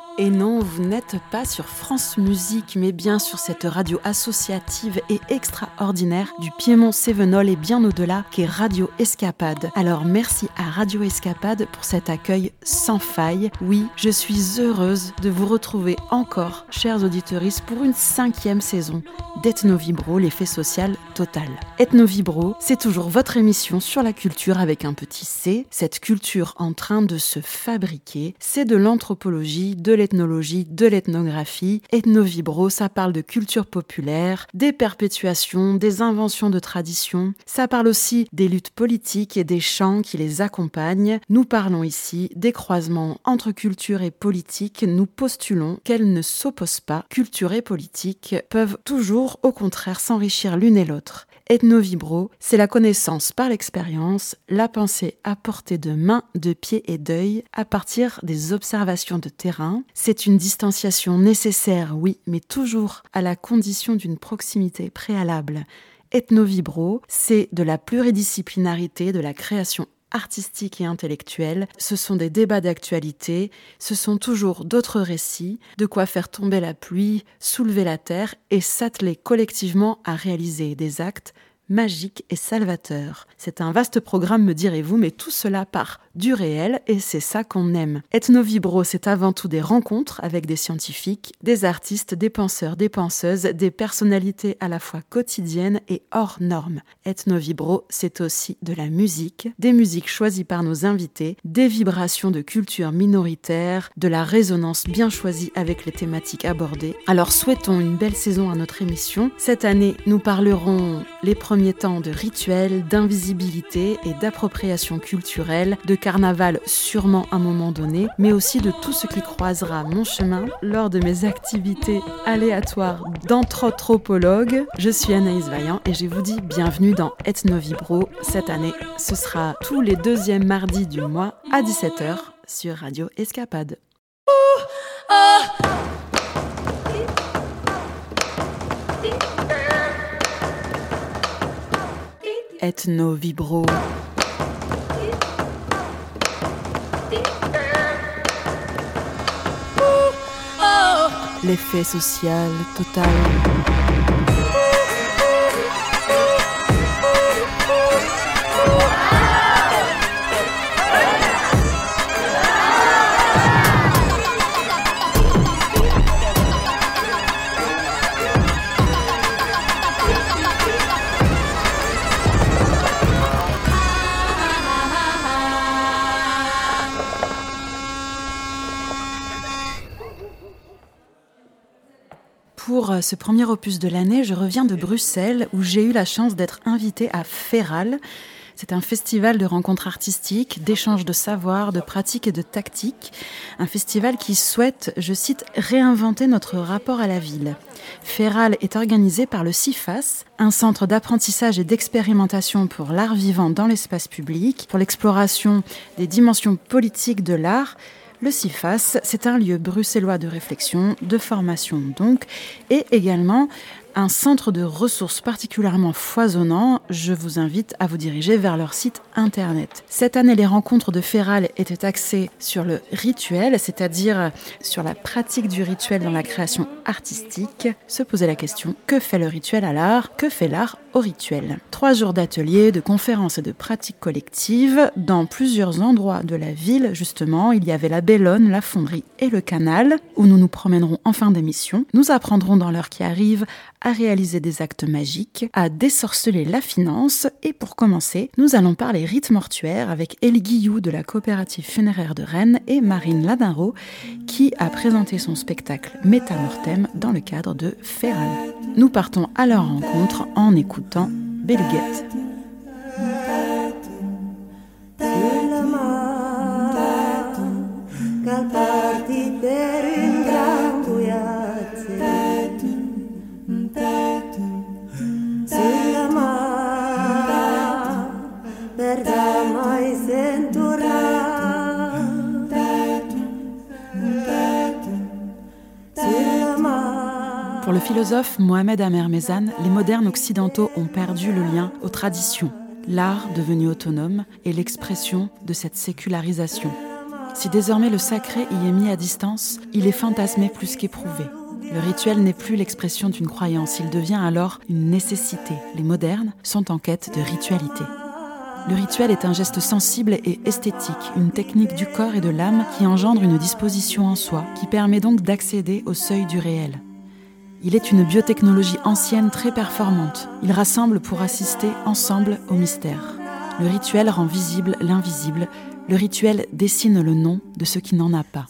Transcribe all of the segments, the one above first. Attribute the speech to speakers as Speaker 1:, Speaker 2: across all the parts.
Speaker 1: Et non, vous n'êtes pas sur France Musique, mais bien sur cette radio associative et extraordinaire du Piémont Cévenol et bien au-delà, qu'est Radio Escapade. Alors merci à Radio Escapade pour cet accueil sans faille. Oui, je suis heureuse de vous retrouver encore, chers auditeuristes, pour une 5e saison d'Ethnovibro, l'effet social total. Ethnovibro, c'est toujours votre émission sur la culture avec un petit C, cette culture en train de se fabriquer. C'est de l'anthropologie, de l'ethnologie, de l'ethnographie. Ethnovibro, ça parle de culture populaire, des perpétuations, des inventions de traditions. Ça parle aussi des luttes politiques et des chants qui les accompagnent. Nous parlons ici des croisements entre culture et politique. Nous postulons qu'elles ne s'opposent pas. Culture et politique peuvent toujours, au contraire, s'enrichir l'une et l'autre. Ethnovibro, c'est la connaissance par l'expérience, la pensée à portée de main, de pied et d'œil à partir des observations de terrain. C'est une distanciation nécessaire, oui, mais toujours à la condition d'une proximité préalable. Ethnovibro, c'est de la pluridisciplinarité, de la création artistique et intellectuelle. Ce sont des débats d'actualité, ce sont toujours d'autres récits, de quoi faire tomber la pluie, soulever la terre et s'atteler collectivement à réaliser des actes magiques et salvateurs. C'est un vaste programme, me direz-vous, mais tout cela part du réel et c'est ça qu'on aime. Ethnovibro, c'est avant tout des rencontres avec des scientifiques, des artistes, des penseurs, des penseuses, des personnalités à la fois quotidiennes et hors normes. Ethnovibro, c'est aussi de la musique, des musiques choisies par nos invités, des vibrations de culture minoritaire, de la résonance bien choisie avec les thématiques abordées. Alors souhaitons une belle saison à notre émission. Cette année, nous parlerons les premiers temps de rituels, d'invisibilité et d'appropriation culturelle, de carnaval sûrement à un moment donné, mais aussi de tout ce qui croisera mon chemin lors de mes activités aléatoires d'anthropologue. Je suis Anaïs Vaillant et je vous dis bienvenue dans Ethnovibro. Cette année, ce sera tous les 2e mardis du mois à 17h sur Radio Escapade. Ethnovibro. L'effet social total. Pour ce premier opus de l'année, je reviens de Bruxelles où j'ai eu la chance d'être invitée à Feral. C'est un festival de rencontres artistiques, d'échanges de savoir, de pratiques et de tactiques. Un festival qui souhaite, je cite, réinventer notre rapport à la ville. Feral est organisé par le CIFAS, un centre d'apprentissage et d'expérimentation pour l'art vivant dans l'espace public, pour l'exploration des dimensions politiques de l'art. Le CIFAS, c'est un lieu bruxellois de réflexion, de formation donc, et également un centre de ressources particulièrement foisonnant. Je vous invite à vous diriger vers leur site internet. Cette année, les rencontres de Feral étaient axées sur le rituel, c'est-à-dire sur la pratique du rituel dans la création artistique. Se poser la question, que fait le rituel à l'art? Que fait l'art au rituel? 3 jours d'ateliers, de conférences et de pratiques collectives dans plusieurs endroits de la ville. Justement, il y avait la Bellone, la Fonderie et le Canal, où nous nous promènerons en fin d'émission. Nous apprendrons dans l'heure qui arrive à réaliser des actes magiques, à désorceler la finance. Et pour commencer, nous allons parler rites mortuaires avec Elie Guillou de la coopérative funéraire de Rennes et Marine Ladinro qui a présenté son spectacle Métamortem dans le cadre de Feral. Nous partons à leur rencontre en écoutant Beluguette. Pour le philosophe Mohamed Amer-Mezan, les modernes occidentaux ont perdu le lien aux traditions, l'art devenu autonome et l'expression de cette sécularisation. Si désormais le sacré y est mis à distance, il est fantasmé plus qu'éprouvé. Le rituel n'est plus l'expression d'une croyance, il devient alors une nécessité. Les modernes sont en quête de ritualité. Le rituel est un geste sensible et esthétique, une technique du corps et de l'âme qui engendre une disposition en soi, qui permet donc d'accéder au seuil du réel. Il est une biotechnologie ancienne très performante. Il rassemble pour assister ensemble au mystère. Le rituel rend visible l'invisible. Le rituel dessine le nom de ce qui n'en a pas.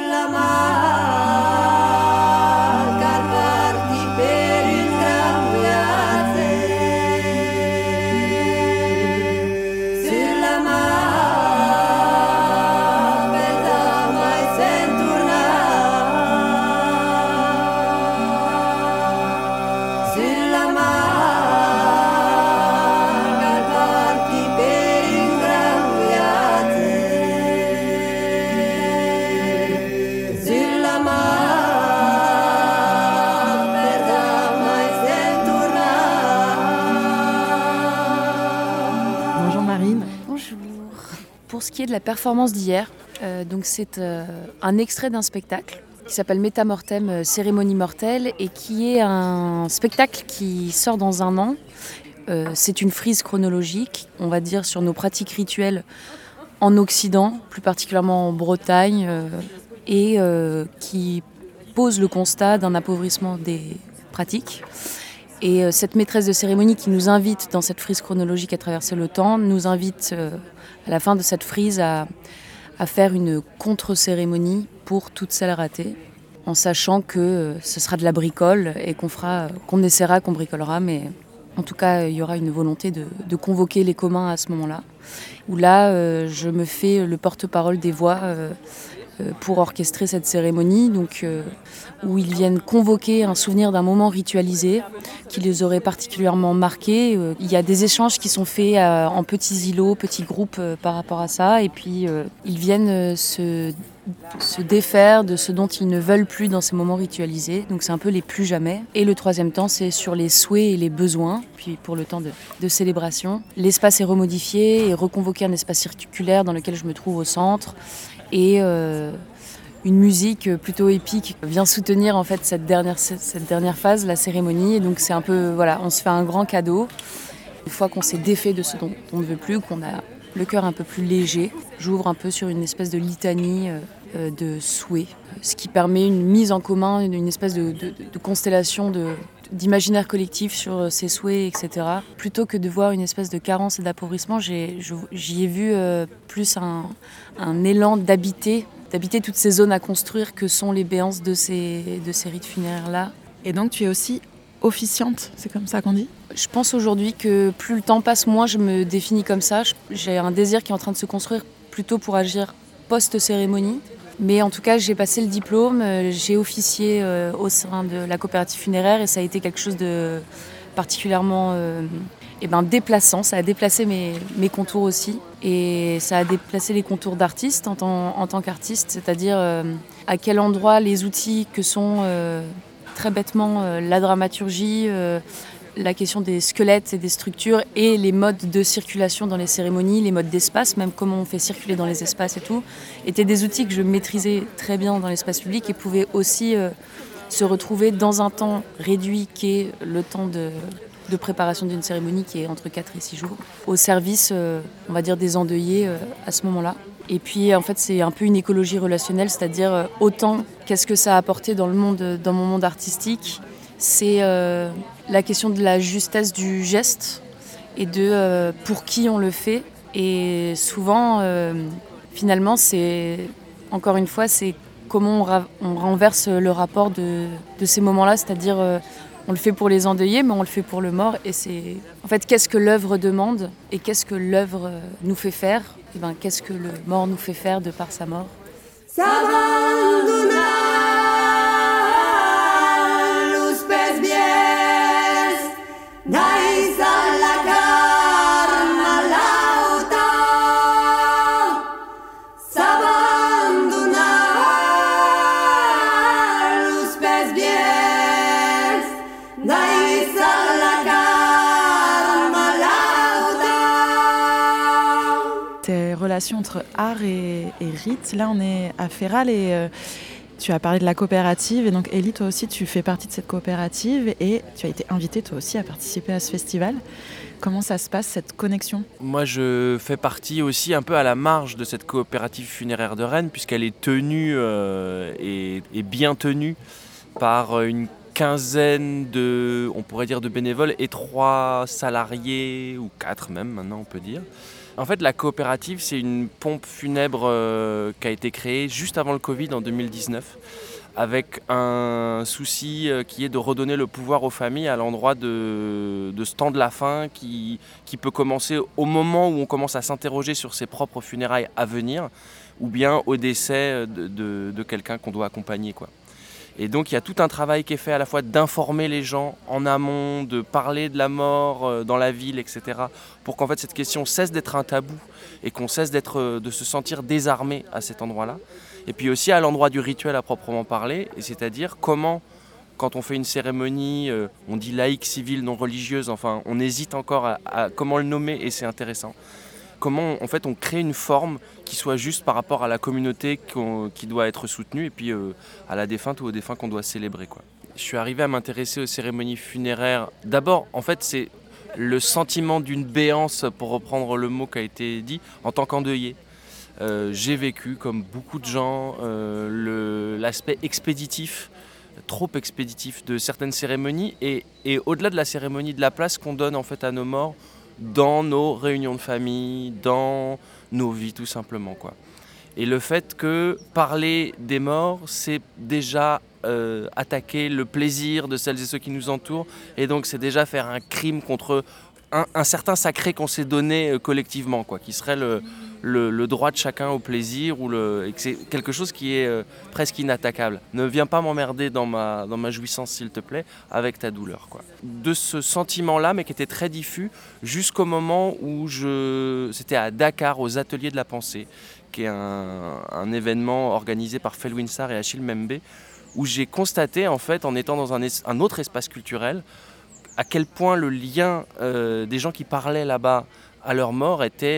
Speaker 2: Pour ce qui est de la performance d'hier, c'est un extrait d'un spectacle qui s'appelle Métamortem, cérémonie mortelle, et qui est un spectacle qui sort dans un an. C'est une frise chronologique, on va dire, sur nos pratiques rituelles en Occident, plus particulièrement en Bretagne, et qui pose le constat d'un appauvrissement des pratiques. Et cette maîtresse de cérémonie qui nous invite dans cette frise chronologique à traverser le temps, nous invite à la fin de cette frise à faire une contre-cérémonie pour toutes celles ratées, en sachant que ce sera de la bricole et qu'on essaiera, qu'on bricolera, mais en tout cas il y aura une volonté de convoquer les communs à ce moment-là. Où là je me fais le porte-parole des voix pour orchestrer cette cérémonie, où ils viennent convoquer un souvenir d'un moment ritualisé qui les aurait particulièrement marqués. Il y a des échanges qui sont faits en petits îlots, petits groupes par rapport à ça, et puis ils viennent se défaire de ce dont ils ne veulent plus dans ces moments ritualisés. Donc c'est un peu les plus jamais. Et le troisième temps, c'est sur les souhaits et les besoins. Puis pour le temps de célébration, l'espace est remodifié et reconvoqué un espace circulaire dans lequel je me trouve au centre. Et une musique plutôt épique vient soutenir en fait cette dernière phase, la cérémonie. Et donc c'est un peu, voilà, on se fait un grand cadeau. Une fois qu'on s'est défait de ce dont on ne veut plus, qu'on a le cœur un peu plus léger, j'ouvre un peu sur une espèce de litanie de souhaits, ce qui permet une mise en commun, une espèce de constellation d'imaginaire collectif sur ses souhaits, etc. Plutôt que de voir une espèce de carence et d'appauvrissement, j'y ai vu plus un élan d'habiter toutes ces zones à construire que sont les béances de ces rites funéraires-là.
Speaker 1: Et donc tu es aussi officiante, c'est comme ça qu'on dit ?
Speaker 2: Je pense aujourd'hui que plus le temps passe, moins je me définis comme ça. J'ai un désir qui est en train de se construire plutôt pour agir post-cérémonie. Mais en tout cas, j'ai passé le diplôme, j'ai officié au sein de la coopérative funéraire et ça a été quelque chose de particulièrement déplaçant. Ça a déplacé mes contours aussi et ça a déplacé les contours d'artiste en tant qu'artiste, c'est-à-dire à quel endroit les outils que sont très bêtement la dramaturgie, la question des squelettes et des structures et les modes de circulation dans les cérémonies, les modes d'espace, même comment on fait circuler dans les espaces et tout, étaient des outils que je maîtrisais très bien dans l'espace public et pouvaient aussi se retrouver dans un temps réduit qui est le temps de préparation d'une cérémonie qui est entre 4 et 6 jours, au service, on va dire, des endeuillés à ce moment-là. Et puis, en fait, c'est un peu une écologie relationnelle, c'est-à-dire autant qu'est-ce que ça a apporté dans mon monde artistique, c'est la question de la justesse du geste et de pour qui on le fait. Et souvent, finalement, encore une fois, c'est comment on renverse le rapport de ces moments-là, c'est-à-dire on le fait pour les endeuillés, mais on le fait pour le mort. Et c'est en fait qu'est-ce que l'œuvre demande et qu'est-ce que l'œuvre nous fait faire. Et qu'est-ce que le mort nous fait faire de par sa mort.
Speaker 3: relation entre art et rite. Là, on est à Féral et tu as parlé de la coopérative. Et donc, Élie, toi aussi, tu fais partie de cette coopérative et tu as été invitée, toi aussi, à participer à ce festival. Comment ça se passe, cette connexion ?
Speaker 4: Moi, je fais partie aussi un peu à la marge de cette coopérative funéraire de Rennes, puisqu'elle est tenue et bien tenue par une quinzaine on pourrait dire de bénévoles et 3 salariés, ou 4 même maintenant on peut dire. En fait, la coopérative, c'est une pompe funèbre qui a été créée juste avant le Covid en 2019, avec un souci qui est de redonner le pouvoir aux familles à l'endroit de ce temps de la fin qui peut commencer au moment où on commence à s'interroger sur ses propres funérailles à venir, ou bien au décès de quelqu'un qu'on doit accompagner, quoi. Et donc il y a tout un travail qui est fait à la fois d'informer les gens en amont, de parler de la mort dans la ville, etc. pour qu'en fait cette question cesse d'être un tabou et qu'on cesse de se sentir désarmé à cet endroit-là. Et puis aussi à l'endroit du rituel à proprement parler, et c'est-à-dire comment, quand on fait une cérémonie, on dit laïque, civile, non religieuse, enfin on hésite encore à comment le nommer et c'est intéressant. Comment en fait on crée une forme qui soit juste par rapport à la communauté qui doit être soutenue et puis à la défunte ou au défunt qu'on doit célébrer, quoi. Je suis arrivé à m'intéresser aux cérémonies funéraires. D'abord, en fait, c'est le sentiment d'une béance, pour reprendre le mot qui a été dit, en tant qu'endeuillé. J'ai vécu, comme beaucoup de gens, l'aspect expéditif, trop expéditif de certaines cérémonies et au-delà de la cérémonie, de la place qu'on donne en fait à nos morts dans nos réunions de famille, dans nos vies tout simplement, quoi. Et le fait que parler des morts, c'est déjà attaquer le plaisir de celles et ceux qui nous entourent, et donc c'est déjà faire un crime contre un certain sacré qu'on s'est donné collectivement, quoi, qui serait le droit de chacun au plaisir, et que c'est quelque chose qui est presque inattaquable. Ne viens pas m'emmerder dans ma jouissance, s'il te plaît, avec ta douleur, quoi. De ce sentiment-là, mais qui était très diffus, jusqu'au moment où c'était à Dakar, aux Ateliers de la Pensée, qui est un événement organisé par Felwine Sarr et Achille Membe, où j'ai constaté, en fait, en étant dans un autre espace culturel, à quel point le lien des gens qui parlaient là-bas à leur mort était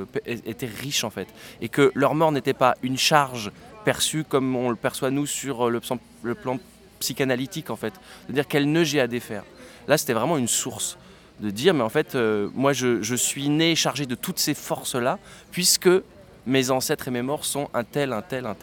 Speaker 4: riche, en fait. Et que leur mort n'était pas une charge perçue comme on le perçoit nous sur le plan psychanalytique, en fait. C'est-à-dire quel nœud j'ai à défaire. Là, c'était vraiment une source de dire, mais en fait, moi, je suis né chargé de toutes ces forces-là, puisque mes ancêtres et mes morts sont un tel.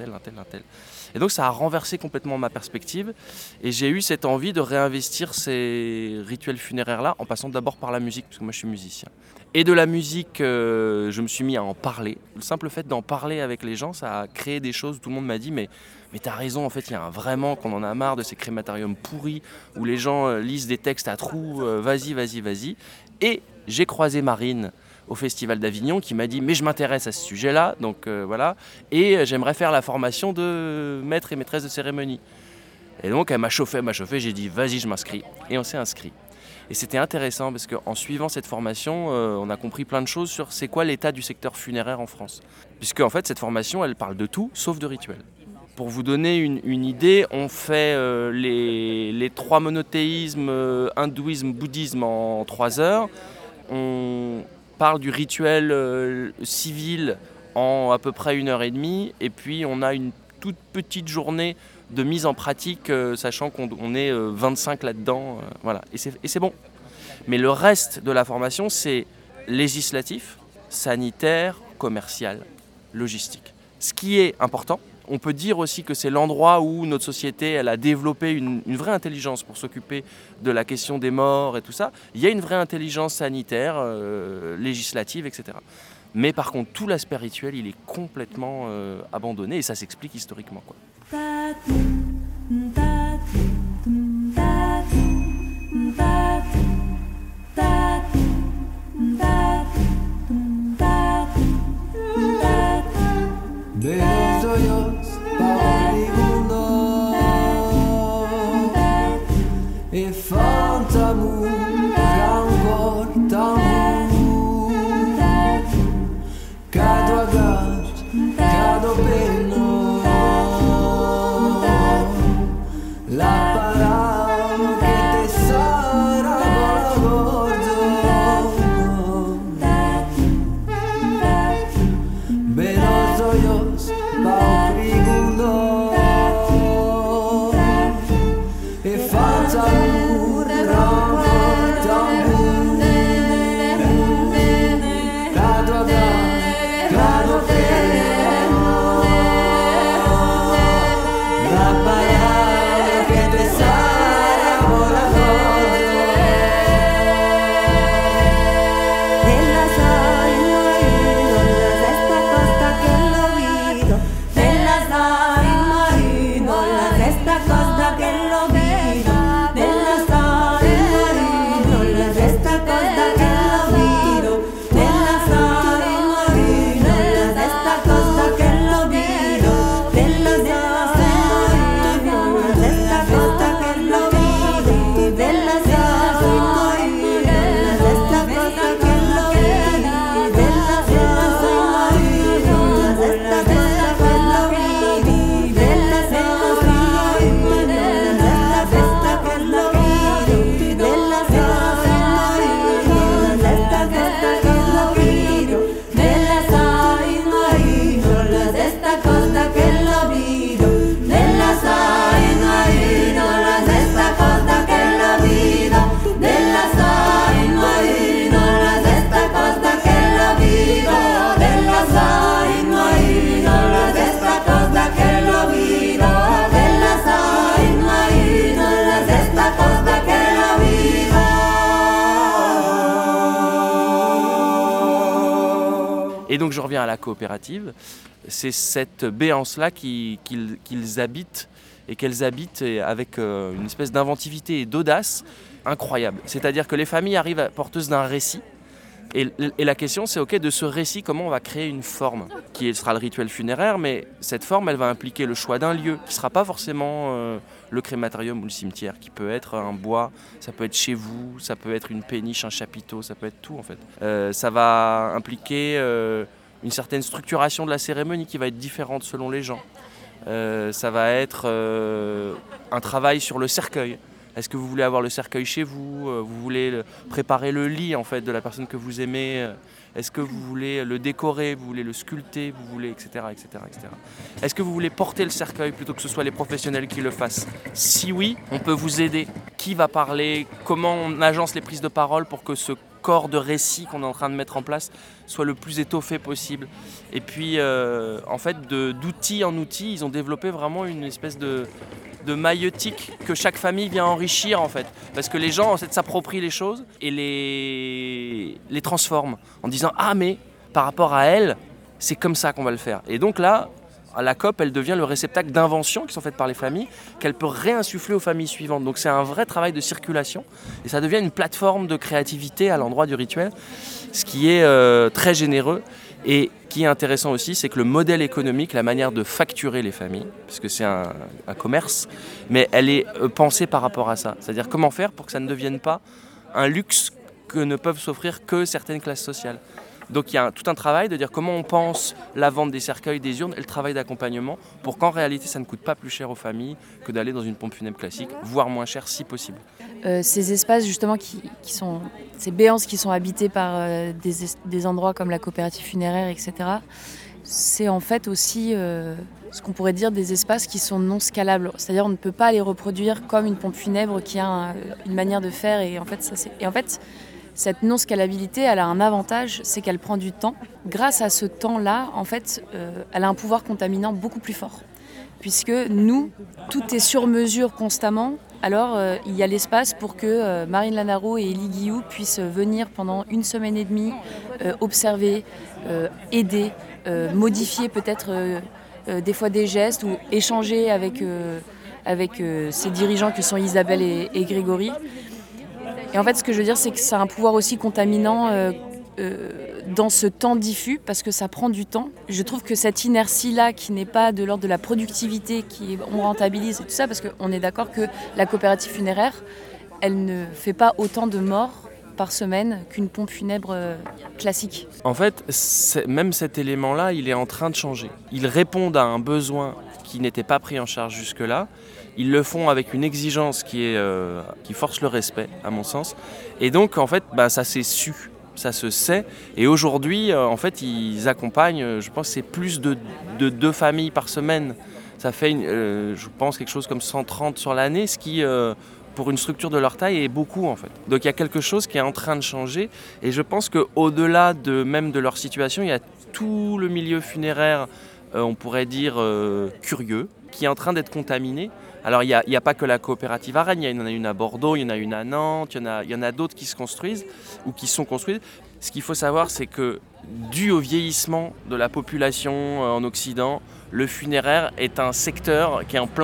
Speaker 4: Et donc ça a renversé complètement ma perspective et j'ai eu cette envie de réinvestir ces rituels funéraires-là en passant d'abord par la musique, parce que moi je suis musicien. Et de la musique, je me suis mis à en parler. Le simple fait d'en parler avec les gens, ça a créé des choses. Tout le monde m'a dit mais t'as raison, en fait il y a vraiment qu'on en a marre de ces crématoriums pourris où les gens lisent des textes à trous, vas-y. Et j'ai croisé Marine au Festival d'Avignon qui m'a dit mais je m'intéresse à ce sujet-là, donc voilà, et j'aimerais faire la formation de maître et maîtresse de cérémonie. Et donc elle m'a chauffé, j'ai dit vas-y, je m'inscris, et on s'est inscrit. Et c'était intéressant parce qu'en suivant cette formation, on a compris plein de choses sur c'est quoi l'état du secteur funéraire en France. Puisque en fait cette formation elle parle de tout sauf de rituel. Pour vous donner une idée, on fait les 3 monothéismes, hindouisme, bouddhisme en 3 heures. On parle du rituel civil en à peu près 1h30 et puis on a une toute petite journée de mise en pratique, sachant qu'on est 25 là-dedans, voilà. Et c'est bon. Mais le reste de la formation, c'est législatif, sanitaire, commercial, logistique. Ce qui est important, on peut dire aussi que c'est l'endroit où notre société elle a développé une vraie intelligence pour s'occuper de la question des morts et tout ça. Il y a une vraie intelligence sanitaire, législative, etc. Mais par contre, tout l'aspect rituel, il est complètement abandonné et ça s'explique historiquement, quoi.
Speaker 5: La parada
Speaker 4: Et donc je reviens à la coopérative, c'est cette béance-là qu'ils habitent et qu'elles habitent avec une espèce d'inventivité et d'audace incroyable. C'est-à-dire que les familles arrivent porteuses d'un récit. Et la question, c'est ok, de ce récit, comment on va créer une forme qui sera le rituel funéraire, mais cette forme, elle va impliquer le choix d'un lieu qui ne sera pas forcément le crématorium ou le cimetière, qui peut être un bois, ça peut être chez vous, ça peut être une péniche, un chapiteau, ça peut être tout en fait. Ça va impliquer une certaine structuration de la cérémonie qui va être différente selon les gens. Ça va être un travail sur le cercueil. Est-ce que vous voulez avoir le cercueil chez vous ? Vous voulez préparer le lit en fait, de la personne que vous aimez ? Est-ce que vous voulez le décorer ? Vous voulez le sculpter ? Vous voulez, etc., etc., etc. Est-ce que vous voulez porter le cercueil plutôt que ce soit les professionnels qui le fassent ? Si oui, on peut vous aider. Qui va parler ? Comment on agence les prises de parole pour que ce corps de récit qu'on est en train de mettre en place soit le plus étoffé possible ? Et puis, en fait, d'outil en outil, ils ont développé vraiment une espèce de maïeutique que chaque famille vient enrichir en fait, parce que les gens en fait s'approprient les choses et les transforment en disant ah mais par rapport à elle c'est comme ça qu'on va le faire. Et donc là la COP elle devient le réceptacle d'inventions qui sont faites par les familles qu'elle peut réinsuffler aux familles suivantes. Donc c'est un vrai travail de circulation et ça devient une plateforme de créativité à l'endroit du rituel, ce qui est très généreux. Et qui est intéressant aussi, c'est que le modèle économique, la manière de facturer les familles, parce que c'est un commerce, mais elle est pensée par rapport à ça. C'est-à-dire comment faire pour que ça ne devienne pas un luxe que ne peuvent s'offrir que certaines classes sociales. Donc il y a tout un travail de dire comment on pense la vente des cercueils, des urnes et le travail d'accompagnement pour qu'en réalité ça ne coûte pas plus cher aux familles que d'aller dans une pompe funèbre classique, voire moins cher si possible.
Speaker 2: Ces espaces justement qui sont ces béances qui sont habitées par des endroits comme la coopérative funéraire, etc. C'est en fait aussi ce qu'on pourrait dire des espaces qui sont non scalables. C'est-à-dire on ne peut pas les reproduire comme une pompe funèbre qui a une manière de faire et en fait cette non-scalabilité, elle a un avantage, c'est qu'elle prend du temps. Grâce à ce temps-là, en fait, elle a un pouvoir contaminant beaucoup plus fort. Puisque nous, tout est sur mesure constamment. Alors, il y a l'espace pour que Marine Lanaro et Élie Guillou puissent venir pendant 1 semaine et demie, observer, aider, modifier peut-être des fois des gestes ou échanger avec ces dirigeants que sont Isabelle et Grégory. Et en fait, ce que je veux dire, c'est que ça a un pouvoir aussi contaminant dans ce temps diffus, parce que ça prend du temps. Je trouve que cette inertie-là, qui n'est pas de l'ordre de la productivité, on rentabilise et tout ça, parce qu'on est d'accord que la coopérative funéraire, elle ne fait pas autant de morts par semaine qu'une pompe funèbre classique.
Speaker 4: En fait, même cet élément-là, il est en train de changer. Ils répondent à un besoin qui n'était pas pris en charge jusque-là. Ils le font avec une exigence qui force le respect, à mon sens. Et donc, en fait, ça s'est su, ça se sait. Et aujourd'hui, en fait, ils accompagnent, je pense, c'est plus de 2 familles par semaine. Ça fait, je pense, quelque chose comme 130 sur l'année, ce qui, pour une structure de leur taille, est beaucoup, en fait. Donc, il y a quelque chose qui est en train de changer. Et je pense qu'au-delà même de leur situation, il y a tout le milieu funéraire, on pourrait dire, curieux, qui est en train d'être contaminé. Alors il n'y a pas que la coopérative à Rennes, il y en a une à Bordeaux, il y en a une à Nantes, il y en a d'autres qui se construisent ou qui sont construites. Ce qu'il faut savoir, c'est que dû au vieillissement de la population en Occident, le funéraire est un secteur qui est en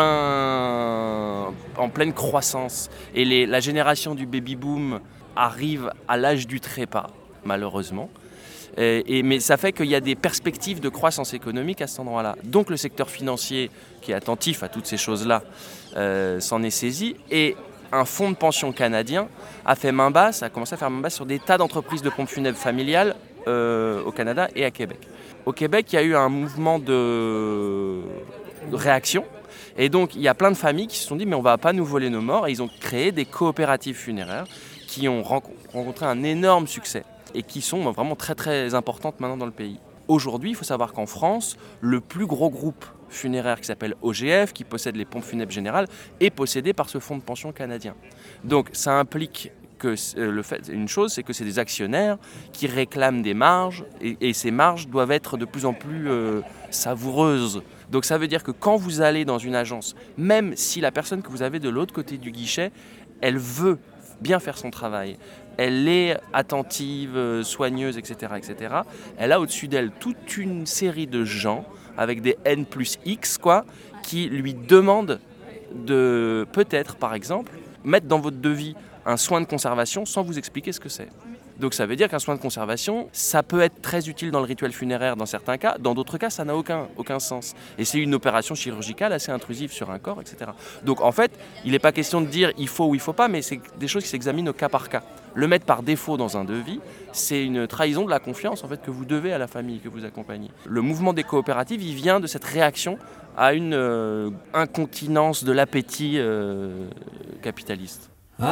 Speaker 4: pleine croissance. Et la génération du baby-boom arrive à l'âge du trépas, malheureusement. Mais ça fait qu'il y a des perspectives de croissance économique à cet endroit-là. Donc le secteur financier, qui est attentif à toutes ces choses-là, s'en est saisi. Et un fonds de pension canadien a commencé à faire main basse sur des tas d'entreprises de pompes funèbres familiales au Canada et à Québec. Au Québec, il y a eu un mouvement de réaction. Et donc il y a plein de familles qui se sont dit mais on ne va pas nous voler nos morts. Et ils ont créé des coopératives funéraires qui ont rencontré un énorme succès et qui sont vraiment très très importantes maintenant dans le pays. Aujourd'hui, il faut savoir qu'en France, le plus gros groupe funéraire qui s'appelle OGF, qui possède les pompes funèbres générales, est possédé par ce fonds de pension canadien. Donc ça implique que une chose, c'est que c'est des actionnaires qui réclament des marges et ces marges doivent être de plus en plus savoureuses. Donc ça veut dire que quand vous allez dans une agence, même si la personne que vous avez de l'autre côté du guichet, elle veut bien faire son travail, elle est attentive, soigneuse, etc., etc., elle a au-dessus d'elle toute une série de gens avec des N plus X, quoi, qui lui demandent de, peut-être, par exemple, mettre dans votre devis un soin de conservation sans vous expliquer ce que c'est. Donc ça veut dire qu'un soin de conservation, ça peut être très utile dans le rituel funéraire dans certains cas, dans d'autres cas ça n'a aucun sens. Et c'est une opération chirurgicale assez intrusive sur un corps, etc. Donc en fait, il n'est pas question de dire il faut ou il ne faut pas, mais c'est des choses qui s'examinent au cas par cas. Le mettre par défaut dans un devis, c'est une trahison de la confiance en fait, que vous devez à la famille que vous accompagnez. Le mouvement des coopératives, il vient de cette réaction à une incontinence de l'appétit capitaliste.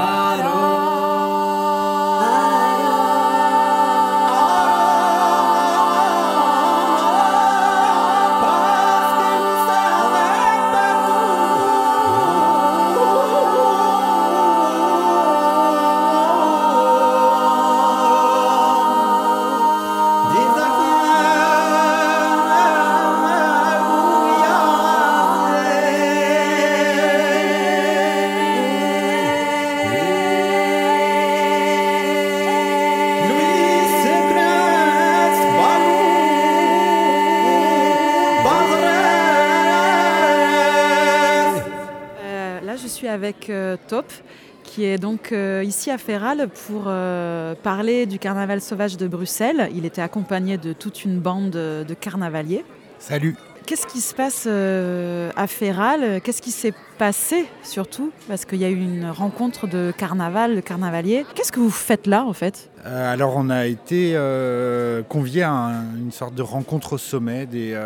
Speaker 3: Avec Top, qui est donc ici à Féral pour parler du carnaval sauvage de Bruxelles. Il était accompagné de toute une bande de carnavaliers.
Speaker 5: Salut.
Speaker 3: Qu'est-ce qui se passe à Féral ? Qu'est-ce qui s'est passé surtout ? Parce qu'il y a eu une rencontre de carnaval, de carnavaliers. Qu'est-ce que vous faites là en fait ?
Speaker 5: Alors on a été conviés à une sorte de rencontre au sommet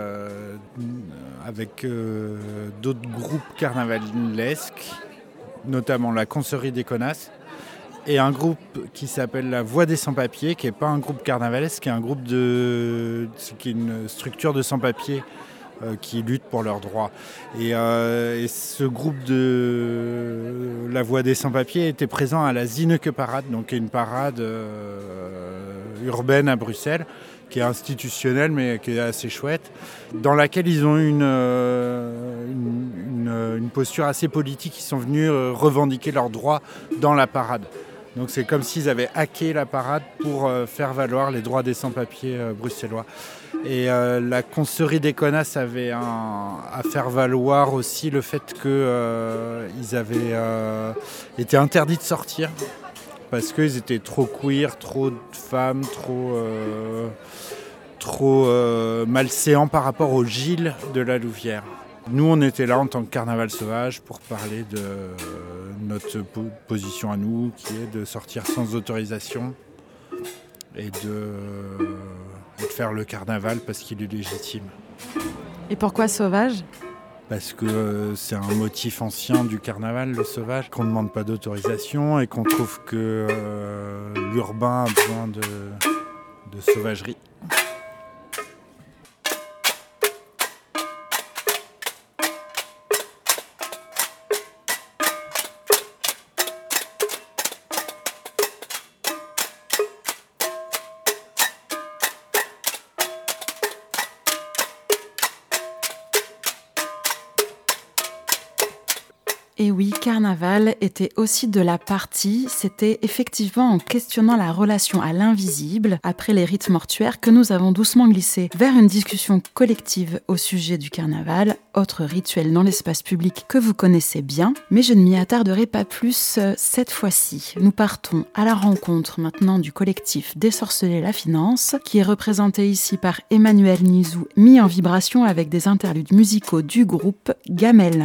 Speaker 5: avec d'autres groupes carnavalesques, notamment la Concerie des Connasses, et un groupe qui s'appelle la Voix des Sans-Papiers, qui n'est pas un groupe carnavalesque, qui est un groupe qui est une structure de sans-papiers qui lutte pour leurs droits. Et ce groupe de la Voix des Sans-Papiers était présent à la Zineke Parade, donc une parade urbaine à Bruxelles, qui est institutionnelle mais qui est assez chouette, dans laquelle ils ont eu une posture assez politique. Ils sont venus revendiquer leurs droits dans la parade. Donc c'est comme s'ils avaient hacké la parade pour faire valoir les droits des sans-papiers bruxellois. Et la Concerie des Connasses avait à faire valoir aussi le fait qu'ils avaient été interdits de sortir parce qu'ils étaient trop queer, trop de femmes, trop malséants par rapport au Gilles de la Louvière. Nous, on était là en tant que carnaval sauvage pour parler de notre position à nous, qui est de sortir sans autorisation et de faire le carnaval parce qu'il est légitime.
Speaker 3: Et pourquoi sauvage ?
Speaker 5: Parce que c'est un motif ancien du carnaval, le sauvage, qu'on ne demande pas d'autorisation et qu'on trouve que l'urbain a besoin de sauvagerie.
Speaker 1: Et oui, Carnaval était aussi de la partie. C'était effectivement en questionnant la relation à l'invisible, après les rites mortuaires, que nous avons doucement glissé vers une discussion collective au sujet du Carnaval, autre rituel dans l'espace public que vous connaissez bien. Mais je ne m'y attarderai pas plus cette fois-ci. Nous partons à la rencontre maintenant du collectif Désorceler la Finance, qui est représenté ici par Emmanuel Nizou, mis en vibration avec des interludes musicaux du groupe Gamel.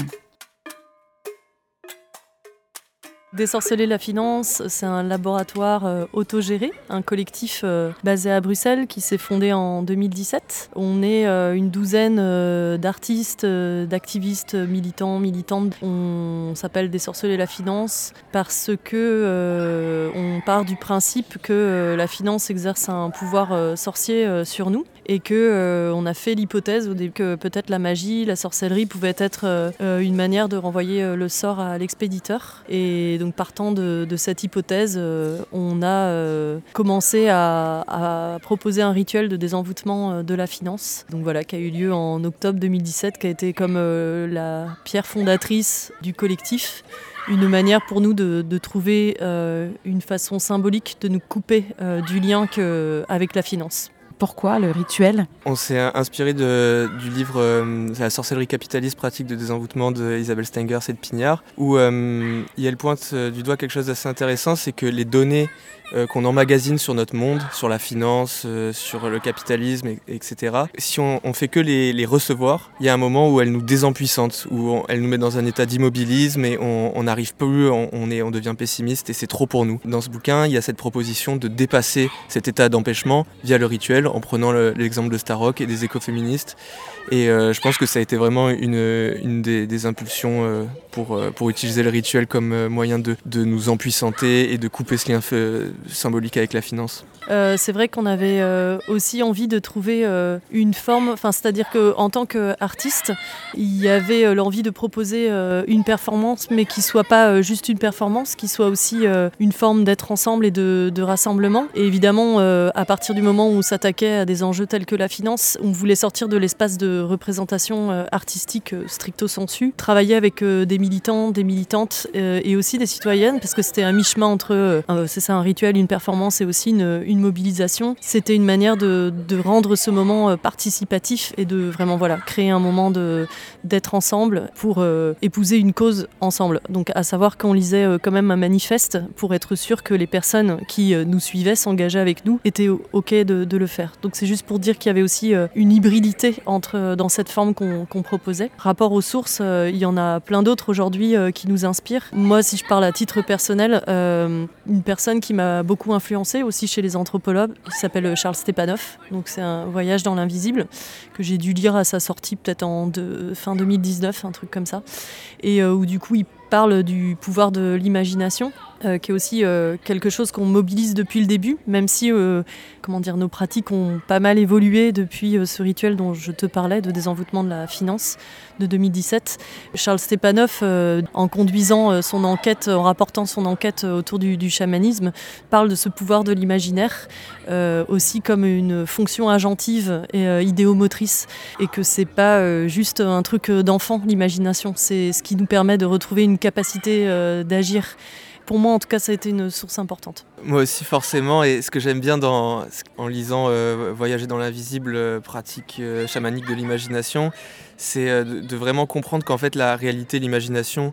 Speaker 6: Désorceler la Finance, c'est un laboratoire autogéré, un collectif basé à Bruxelles qui s'est fondé en 2017. On est une douzaine d'artistes, d'activistes, militants, militantes. On s'appelle Désorceler la Finance parce que on part du principe que la finance exerce un pouvoir sorcier sur nous. Et qu'on a fait l'hypothèse au début que peut-être la magie, la sorcellerie pouvait être une manière de renvoyer le sort à l'expéditeur. Et donc partant de cette hypothèse, on a commencé à proposer un rituel de désenvoûtement de la finance. Donc voilà, qui a eu lieu en octobre 2017, qui a été comme la pierre fondatrice du collectif. une manière pour nous de trouver une façon symbolique de nous couper du lien avec la finance.
Speaker 1: Pourquoi le rituel ?
Speaker 7: On s'est inspiré du livre La sorcellerie capitaliste, pratique de désenvoûtement d'Isabelle Stengers et de Pignard, où elle pointe du doigt quelque chose d'assez intéressant, c'est que les données qu'on emmagasine sur notre monde, sur la finance, sur le capitalisme, etc. Si on fait que les recevoir, il y a un moment où elles nous désempuissantent, où elles nous mettent dans un état d'immobilisme et on n'arrive plus, on devient pessimiste et c'est trop pour nous. Dans ce bouquin, il y a cette proposition de dépasser cet état d'empêchement via le rituel, en prenant l'exemple de Starrock et des écoféministes. Et je pense que ça a été vraiment une des impulsions pour utiliser le rituel comme moyen de nous empuissanter et de couper ce lien symbolique avec la finance.
Speaker 6: C'est vrai qu'on avait aussi envie de trouver une forme, c'est-à-dire qu'en tant qu'artiste, il y avait l'envie de proposer une performance, mais qui ne soit pas juste une performance, qui soit aussi une forme d'être ensemble et de rassemblement. Et évidemment, à partir du moment où on s'attaquait à des enjeux tels que la finance, on voulait sortir de l'espace de représentation artistique stricto sensu, travailler avec des militants, des militantes et aussi des citoyennes, parce que c'était un mi-chemin entre, c'est ça, un rituel, une performance et aussi une mobilisation. C'était une manière de rendre ce moment participatif et de vraiment créer un moment d'être ensemble pour épouser une cause ensemble. Donc à savoir qu'on lisait quand même un manifeste pour être sûr que les personnes qui nous suivaient, s'engageaient avec nous, étaient OK de le faire. Donc c'est juste pour dire qu'il y avait aussi une hybridité dans cette forme qu'on proposait. Rapport aux sources, il y en a plein d'autres aujourd'hui qui nous inspirent. Moi, si je parle à titre personnel, une personne qui m'a beaucoup influencée aussi chez les anthropologues, qui s'appelle Charles Stepanov. Donc c'est un voyage dans l'invisible que j'ai dû lire à sa sortie peut-être fin 2019, un truc comme ça. Et où du coup il parle du pouvoir de l'imagination, qui est aussi quelque chose qu'on mobilise depuis le début, même si nos pratiques ont pas mal évolué depuis ce rituel dont je te parlais, de désenvoûtement de la finance de 2017. Charles Stepanov, en conduisant son enquête, en rapportant son enquête autour du chamanisme, parle de ce pouvoir de l'imaginaire aussi comme une fonction agentive et idéomotrice, et que c'est pas juste un truc d'enfant, l'imagination, c'est ce qui nous permet de retrouver une capacité d'agir. Pour moi, en tout cas, ça a été une source importante.
Speaker 7: Moi aussi, forcément. Et ce que j'aime bien en lisant Voyager dans l'invisible, pratique chamanique de l'imagination, c'est de vraiment comprendre qu'en fait, la réalité et l'imagination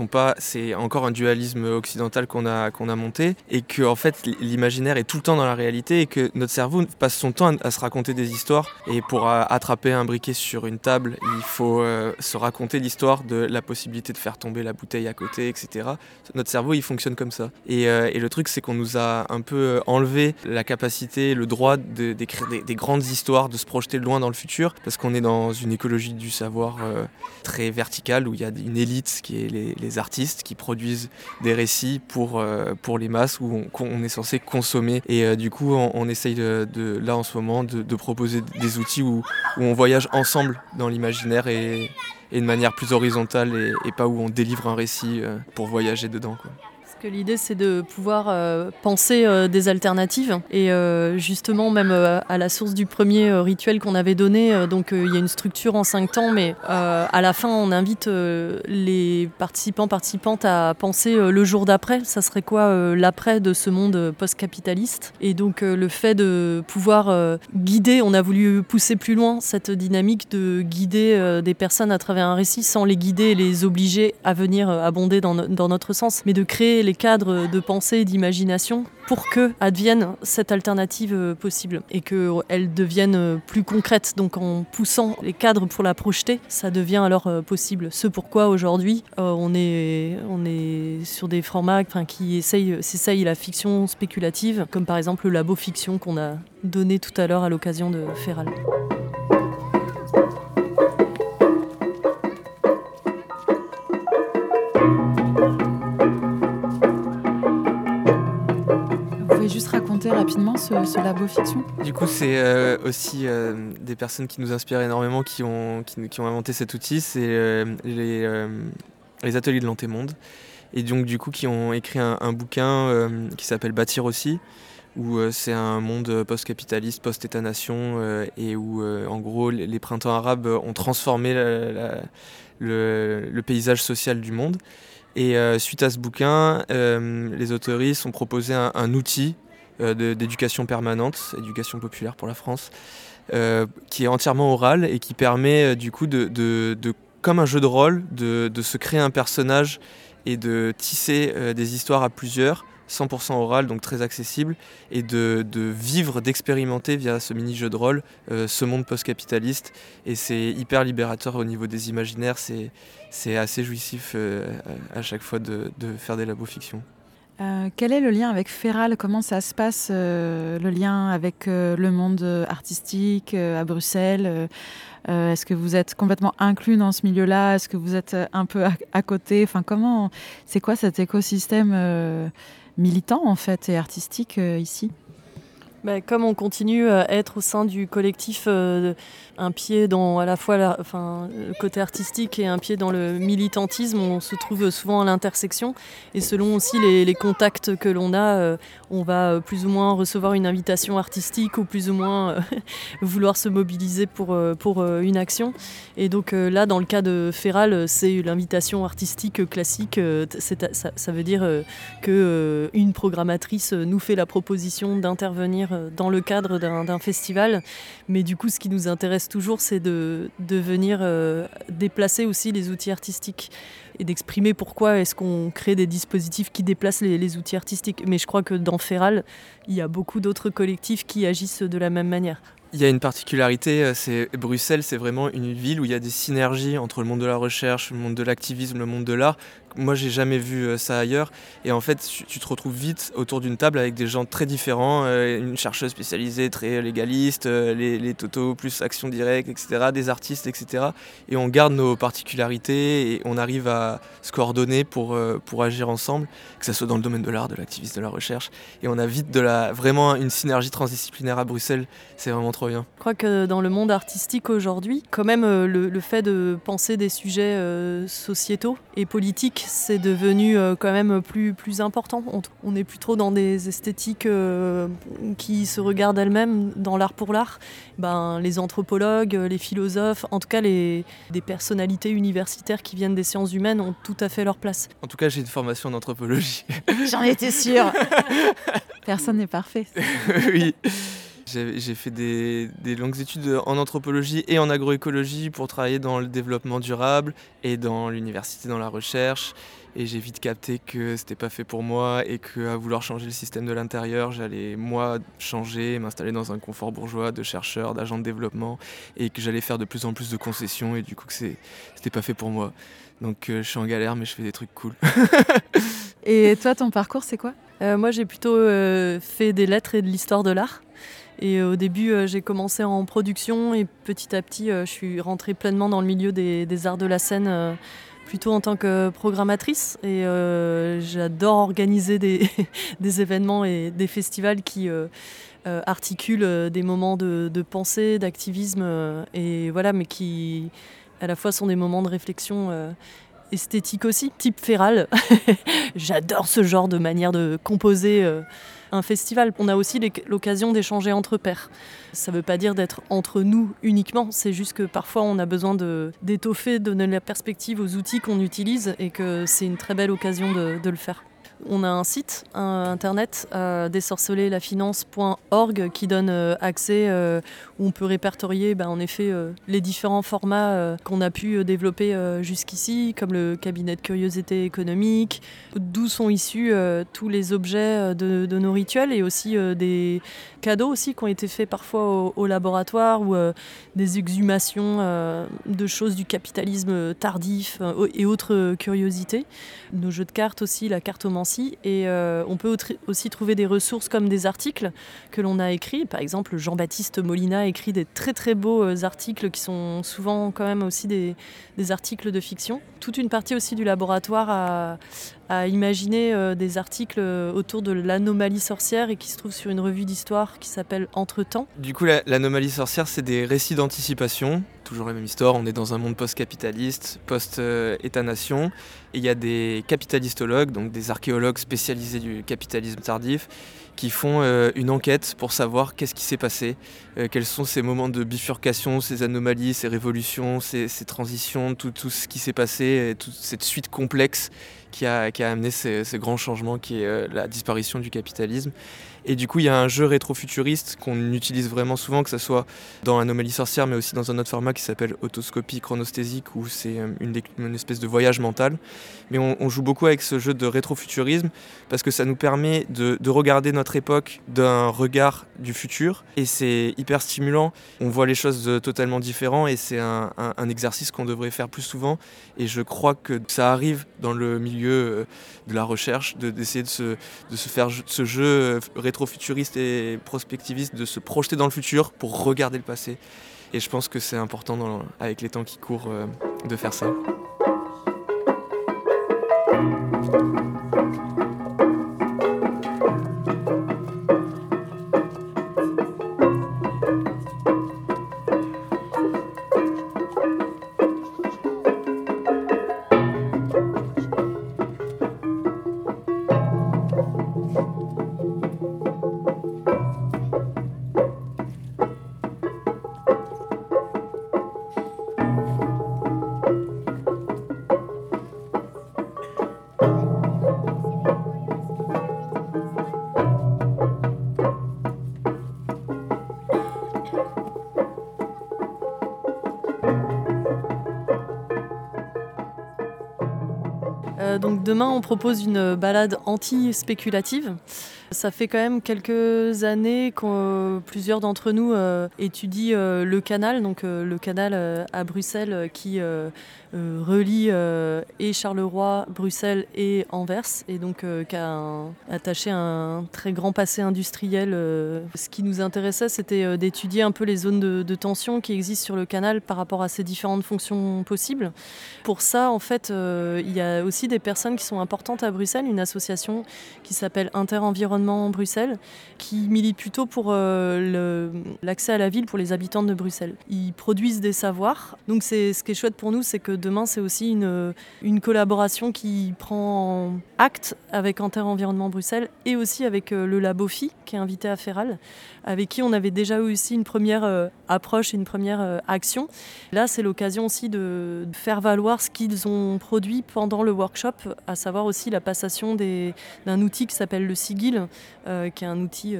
Speaker 7: c'est encore un dualisme occidental qu'on a monté, et que en fait l'imaginaire est tout le temps dans la réalité, et que notre cerveau passe son temps à se raconter des histoires, et pour attraper un briquet sur une table, il faut se raconter l'histoire de la possibilité de faire tomber la bouteille à côté, etc. Notre cerveau, il fonctionne comme ça, et le truc, c'est qu'on nous a un peu enlevé la capacité, le droit d'écrire des grandes histoires, de se projeter loin dans le futur, parce qu'on est dans une écologie du savoir très verticale, où il y a une élite qui est les artistes qui produisent des récits pour les masses, où on est censé consommer. Et du coup, on essaye là en ce moment de proposer des outils où on voyage ensemble dans l'imaginaire et de manière plus horizontale, et pas où on délivre un récit pour voyager dedans, quoi.
Speaker 6: Que l'idée, c'est de pouvoir penser des alternatives, et justement même à la source du premier rituel qu'on avait donné, donc il y a une structure en 5 temps, mais à la fin on invite les participantes à penser le jour d'après. Ça serait quoi l'après de ce monde post-capitaliste, et donc le fait de pouvoir guider, on a voulu pousser plus loin cette dynamique de guider des personnes à travers un récit, sans les guider et les obliger à venir abonder dans notre sens, mais de créer les cadres de pensée et d'imagination pour que advienne cette alternative possible, et qu'elle devienne plus concrète. Donc en poussant les cadres pour la projeter, ça devient alors possible. Ce pourquoi aujourd'hui on est sur des formats qui s'essayent la fiction spéculative, comme par exemple le labo fiction qu'on a donné tout à l'heure à l'occasion de Feral.
Speaker 1: Juste raconter rapidement ce labo fiction.
Speaker 7: Du coup, c'est aussi des personnes qui nous inspirent énormément, qui ont inventé cet outil. C'est les ateliers de l'Antémonde, et donc du coup qui ont écrit un bouquin qui s'appelle Bâtir aussi, où c'est un monde post-capitaliste, post-État-nation, et où en gros les printemps arabes ont transformé le paysage social du monde. Et suite à ce bouquin, les autoristes ont proposé un outil d'éducation permanente, éducation populaire pour la France, qui est entièrement oral et qui permet du coup de comme un jeu de rôle, de se créer un personnage et de tisser des histoires à plusieurs, 100% oral, donc très accessible, et de vivre, d'expérimenter via ce mini-jeu de rôle ce monde post-capitaliste. Et c'est hyper libérateur au niveau des imaginaires, c'est assez jouissif à chaque fois de faire des labos-fiction.
Speaker 3: Quel est le lien avec Feral ? Comment ça se passe, le lien avec le monde artistique à Bruxelles ? Est-ce que vous êtes complètement inclus dans ce milieu-là ? Est-ce que vous êtes un peu à côté ? Enfin, c'est quoi cet écosystème militant en fait et artistique ici ?
Speaker 6: Comme on continue à être au sein du collectif, un pied dans à la fois le côté artistique et un pied dans le militantisme, on se trouve souvent à l'intersection. Et selon aussi les contacts que l'on a, on va plus ou moins recevoir une invitation artistique ou plus ou moins vouloir se mobiliser pour une action. Et donc là, dans le cas de Feral, c'est l'invitation artistique classique. Ça veut dire qu'une programmatrice nous fait la proposition d'intervenir dans le cadre d'un festival. Mais du coup, ce qui nous intéresse toujours, c'est de venir déplacer aussi les outils artistiques et d'exprimer pourquoi est-ce qu'on crée des dispositifs qui déplacent les outils artistiques. Mais je crois que dans Feral, il y a beaucoup d'autres collectifs qui agissent de la même manière.
Speaker 7: Il y a une particularité, Bruxelles, c'est vraiment une ville où il y a des synergies entre le monde de la recherche, le monde de l'activisme, le monde de l'art. Moi, j'ai jamais vu ça ailleurs. Et en fait, tu te retrouves vite autour d'une table avec des gens très différents. Une chercheuse spécialisée, très légaliste, les totos plus action directe, etc. Des artistes, etc. Et on garde nos particularités et on arrive à se coordonner pour agir ensemble, que ce soit dans le domaine de l'art, de l'activisme, de la recherche. Et on a vite vraiment une synergie transdisciplinaire à Bruxelles. C'est vraiment trop bien.
Speaker 6: Je crois que dans le monde artistique aujourd'hui, quand même, le fait de penser des sujets sociétaux et politiques, c'est devenu quand même plus important. On n'est plus trop dans des esthétiques qui se regardent elles-mêmes dans l'art pour l'art. Les anthropologues, les philosophes, en tout cas des personnalités universitaires qui viennent des sciences humaines ont tout à fait leur place.
Speaker 7: En tout cas, j'ai une formation en anthropologie.
Speaker 3: J'en étais sûre. Personne n'est parfait.
Speaker 7: Oui. J'ai fait des longues études en anthropologie et en agroécologie pour travailler dans le développement durable et dans l'université, dans la recherche. Et j'ai vite capté que c'était pas fait pour moi et qu'à vouloir changer le système de l'intérieur, j'allais moi changer, m'installer dans un confort bourgeois de chercheur, d'agent de développement et que j'allais faire de plus en plus de concessions et du coup que c'était pas fait pour moi. Donc je suis en galère mais je fais des trucs cool.
Speaker 3: Et toi, ton parcours, c'est quoi ?
Speaker 6: Moi, j'ai plutôt fait des lettres et de l'histoire de l'art. Et au début, j'ai commencé en production et petit à petit, je suis rentrée pleinement dans le milieu des arts de la scène, plutôt en tant que programmatrice. Et j'adore organiser des événements et des festivals qui articulent des moments de pensée, d'activisme, et voilà, mais qui à la fois sont des moments de réflexion esthétique aussi, type Feral. J'adore ce genre de manière de composer un festival. On a aussi l'occasion d'échanger entre pairs. Ça ne veut pas dire d'être entre nous uniquement, c'est juste que parfois on a besoin d'étoffer, de donner la perspective aux outils qu'on utilise et que c'est une très belle occasion de le faire. On a un site internet, désorcelerlafinance.org, qui donne accès où on peut répertorier en effet les différents formats qu'on a pu développer jusqu'ici, comme le cabinet de curiosité économique, d'où sont issus tous les objets de nos rituels et aussi des cadeaux aussi qui ont été faits parfois au laboratoire ou des exhumations de choses du capitalisme tardif et autres curiosités. Nos jeux de cartes aussi, la cartomancie. Et on peut aussi trouver des ressources comme des articles que l'on a écrits. Par exemple, Jean-Baptiste Molina écrit des très très beaux articles qui sont souvent quand même aussi des articles de fiction. Toute une partie aussi du laboratoire a imaginé des articles autour de l'anomalie sorcière et qui se trouve sur une revue d'histoire qui s'appelle Entre-temps.
Speaker 7: Du coup, l'anomalie sorcière, c'est des récits d'anticipation, toujours la même histoire. On est dans un monde post-capitaliste, post-État-nation. Et il y a des capitalistologues, donc des archéologues spécialisés du capitalisme tardif, qui font une enquête pour savoir qu'est-ce qui s'est passé, quels sont ces moments de bifurcation, ces anomalies, ces révolutions, ces transitions, tout ce qui s'est passé, et toute cette suite complexe qui a amené ces grands changements qui est la disparition du capitalisme. Et du coup, il y a un jeu rétrofuturiste qu'on utilise vraiment souvent, que ce soit dans Anomalie sorcière, mais aussi dans un autre format qui s'appelle Autoscopie chronostésique, où c'est une espèce de voyage mental. Mais on joue beaucoup avec ce jeu de rétrofuturisme, parce que ça nous permet de regarder notre époque d'un regard du futur, et c'est hyper stimulant. On voit les choses totalement différentes, et c'est un exercice qu'on devrait faire plus souvent. Et je crois que ça arrive dans le milieu de la recherche, d'essayer de se faire ce jeu rétrofuturiste et prospectiviste, de se projeter dans le futur pour regarder le passé. Et je pense que c'est important avec les temps qui courent de faire ça.
Speaker 6: Donc demain, on propose une balade anti-spéculative. Ça fait quand même quelques années que plusieurs d'entre nous étudient le canal, donc le canal à Bruxelles qui relie et Charleroi, Bruxelles et Anvers, et donc qui a attaché un très grand passé industriel. Ce qui nous intéressait, c'était d'étudier un peu les zones de tension qui existent sur le canal par rapport à ses différentes fonctions possibles. Pour ça, en fait, il y a aussi des personnes qui sont importantes à Bruxelles, une association qui s'appelle Inter-Environnement Bruxelles, qui milite plutôt pour l'accès à la ville pour les habitants de Bruxelles. Ils produisent des savoirs. Donc ce qui est chouette pour nous, c'est que demain, c'est aussi une collaboration qui prend acte avec Inter-Environnement Bruxelles et aussi avec le Labofi, qui est invité à Féral, avec qui on avait déjà eu aussi une première approche, une première action. Là, c'est l'occasion aussi de faire valoir ce qu'ils ont produit pendant le workshop, à savoir aussi la passation d'un outil qui s'appelle le sigil, qui est un outil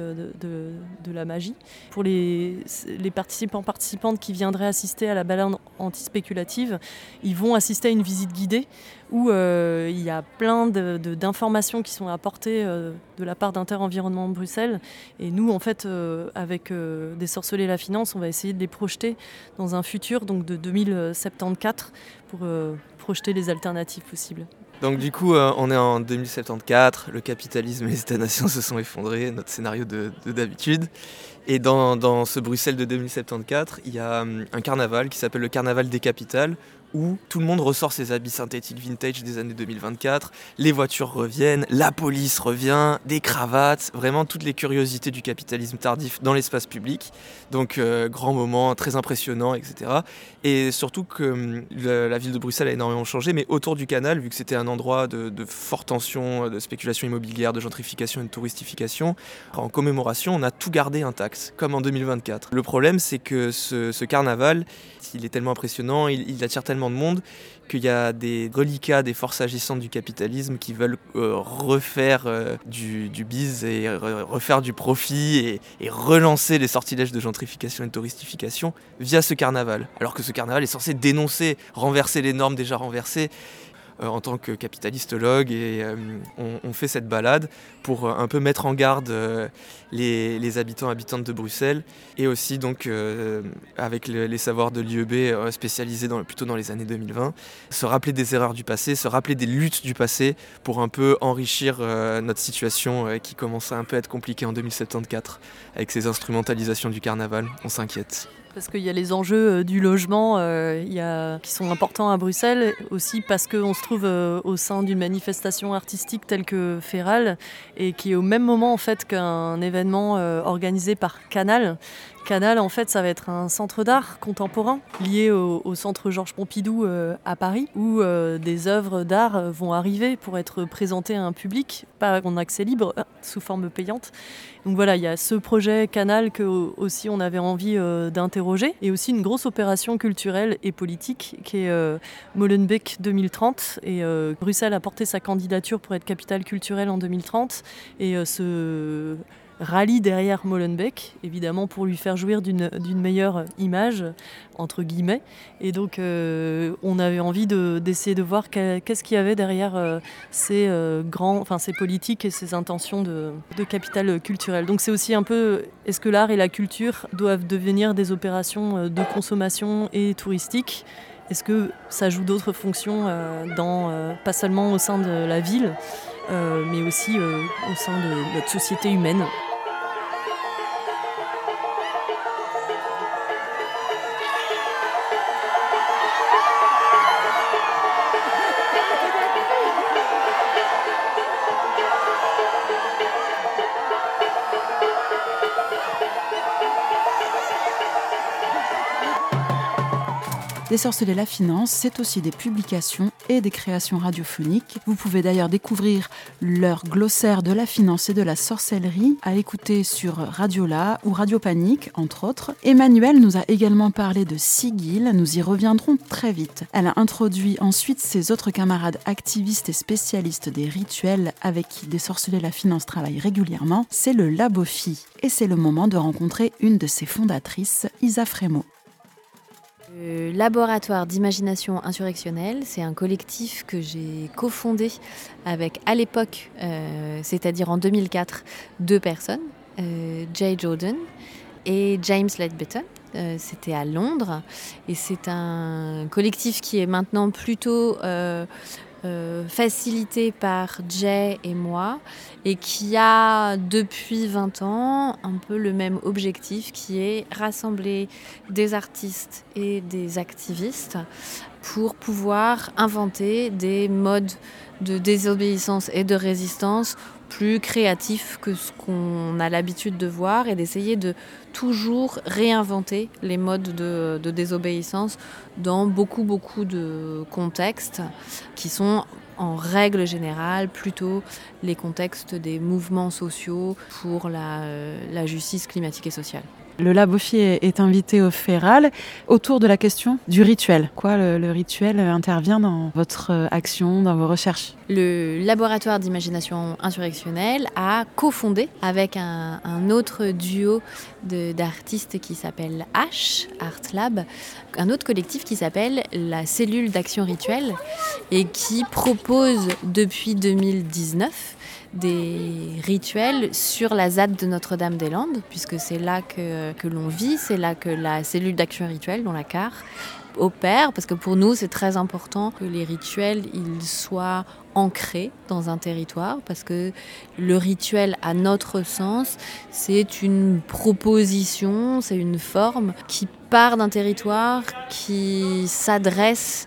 Speaker 6: de la magie. Pour les participantes qui viendraient assister à la balade anti-spéculative, ils vont assister à une visite guidée où il y a plein d'informations qui sont apportées de la part d'Inter-Environnement Bruxelles. Et nous, en fait, avec des Sorcelets la Finance, on va essayer de les projeter dans un futur, donc de 2074, pour projeter les alternatives possibles.
Speaker 7: Donc du coup, on est en 2074, le capitalisme et les États-nations se sont effondrés, notre scénario de d'habitude. Et dans ce Bruxelles de 2074, il y a un carnaval qui s'appelle le Carnaval des Capitales, où tout le monde ressort ses habits synthétiques vintage des années 2024, les voitures reviennent, la police revient, des cravates, vraiment toutes les curiosités du capitalisme tardif dans l'espace public. Donc grand moment, très impressionnant, etc. Et surtout que la ville de Bruxelles a énormément changé, mais autour du canal, vu que c'était un endroit de forte tension, de spéculation immobilière, de gentrification et de touristification, en commémoration, on a tout gardé intact, comme en 2024. Le problème, c'est que ce carnaval, il est tellement impressionnant, il attire tellement de monde qu'il y a des reliquats des forces agissantes du capitalisme qui veulent refaire du bise et refaire du profit et relancer les sortilèges de gentrification et de touristification via ce carnaval. Alors que ce carnaval est censé dénoncer, renverser les normes déjà renversées. En tant que capitalistologue, et on fait cette balade pour un peu mettre en garde les habitants et habitantes de Bruxelles, et aussi donc avec les savoirs de l'IEB spécialisés plutôt dans les années 2020, se rappeler des erreurs du passé, se rappeler des luttes du passé pour un peu enrichir notre situation qui commence à un peu être compliquée en 2074 avec ces instrumentalisations du carnaval. On s'inquiète.
Speaker 6: Parce qu'il y a les enjeux du logement qui sont importants à Bruxelles, aussi parce qu'on se trouve au sein d'une manifestation artistique telle que Féral, et qui est au même moment en fait qu'un événement organisé par Canal, Canal, en fait, ça va être un centre d'art contemporain lié au centre Georges Pompidou à Paris, où des œuvres d'art vont arriver pour être présentées à un public, pas en accès libre, sous forme payante. Donc voilà, il y a ce projet Canal que aussi on avait envie d'interroger, et aussi une grosse opération culturelle et politique qui est Molenbeek 2030. Et Bruxelles a porté sa candidature pour être capitale culturelle en 2030, et se rallie derrière Molenbeek, évidemment pour lui faire jouir d'une meilleure image, entre guillemets. Et donc on avait envie d'essayer de voir qu'est-ce qu'il y avait derrière ces politiques et ces intentions de capitale culturelle. Donc c'est aussi un peu, est-ce que l'art et la culture doivent devenir des opérations de consommation et touristique ? Est-ce que ça joue d'autres fonctions pas seulement au sein de la ville, mais aussi au sein de notre société humaine ?
Speaker 1: Désorceler la finance, c'est aussi des publications et des créations radiophoniques. Vous pouvez d'ailleurs découvrir leur glossaire de la finance et de la sorcellerie à écouter sur Radiola ou Radio Panique, entre autres. Emmanuelle nous a également parlé de Sigil, nous y reviendrons très vite. Elle a introduit ensuite ses autres camarades activistes et spécialistes des rituels avec qui Désorceler la finance travaille régulièrement, c'est le Labofi. Et c'est le moment de rencontrer une de ses fondatrices, Isa Frémaux.
Speaker 2: Le laboratoire d'imagination insurrectionnelle, c'est un collectif que j'ai cofondé avec, à l'époque, c'est-à-dire en 2004, 2 personnes, Jay Jordan et James Leadbeater. C'était à Londres, et c'est un collectif qui est maintenant plutôt facilité par Jay et moi, et qui a depuis 20 ans un peu le même objectif, qui est rassembler des artistes et des activistes pour pouvoir inventer des modes de désobéissance et de résistance plus créatifs que ce qu'on a l'habitude de voir, et d'essayer de toujours réinventer les modes de désobéissance dans beaucoup de contextes qui sont en règle générale plutôt les contextes des mouvements sociaux pour la justice climatique et sociale.
Speaker 1: Le Labofi est invité au Féral autour de la question du rituel. Quoi, le rituel intervient dans votre action, dans vos recherches ?
Speaker 2: Le laboratoire d'imagination insurrectionnelle a cofondé avec un autre duo d'artistes qui s'appelle H, Art Lab, un autre collectif qui s'appelle la cellule d'action rituelle, et qui propose depuis 2019 des rituels sur la ZAD de Notre-Dame-des-Landes, puisque c'est là que l'on vit, c'est là que la cellule d'action rituelle, dont la CAR, opère, parce que pour nous c'est très important que les rituels ils soient ancrés dans un territoire, parce que le rituel, à notre sens, c'est une proposition, c'est une forme qui part d'un territoire, qui s'adresse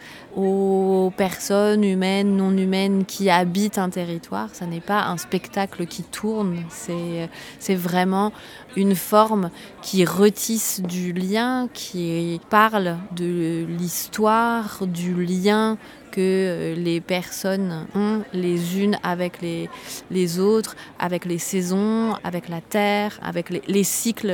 Speaker 2: aux personnes humaines, non humaines qui habitent un territoire. Ça n'est pas un spectacle qui tourne, c'est vraiment une forme qui retisse du lien, qui parle de l'histoire, du lien que les personnes ont les unes avec les autres, avec les saisons, avec la terre, avec les cycles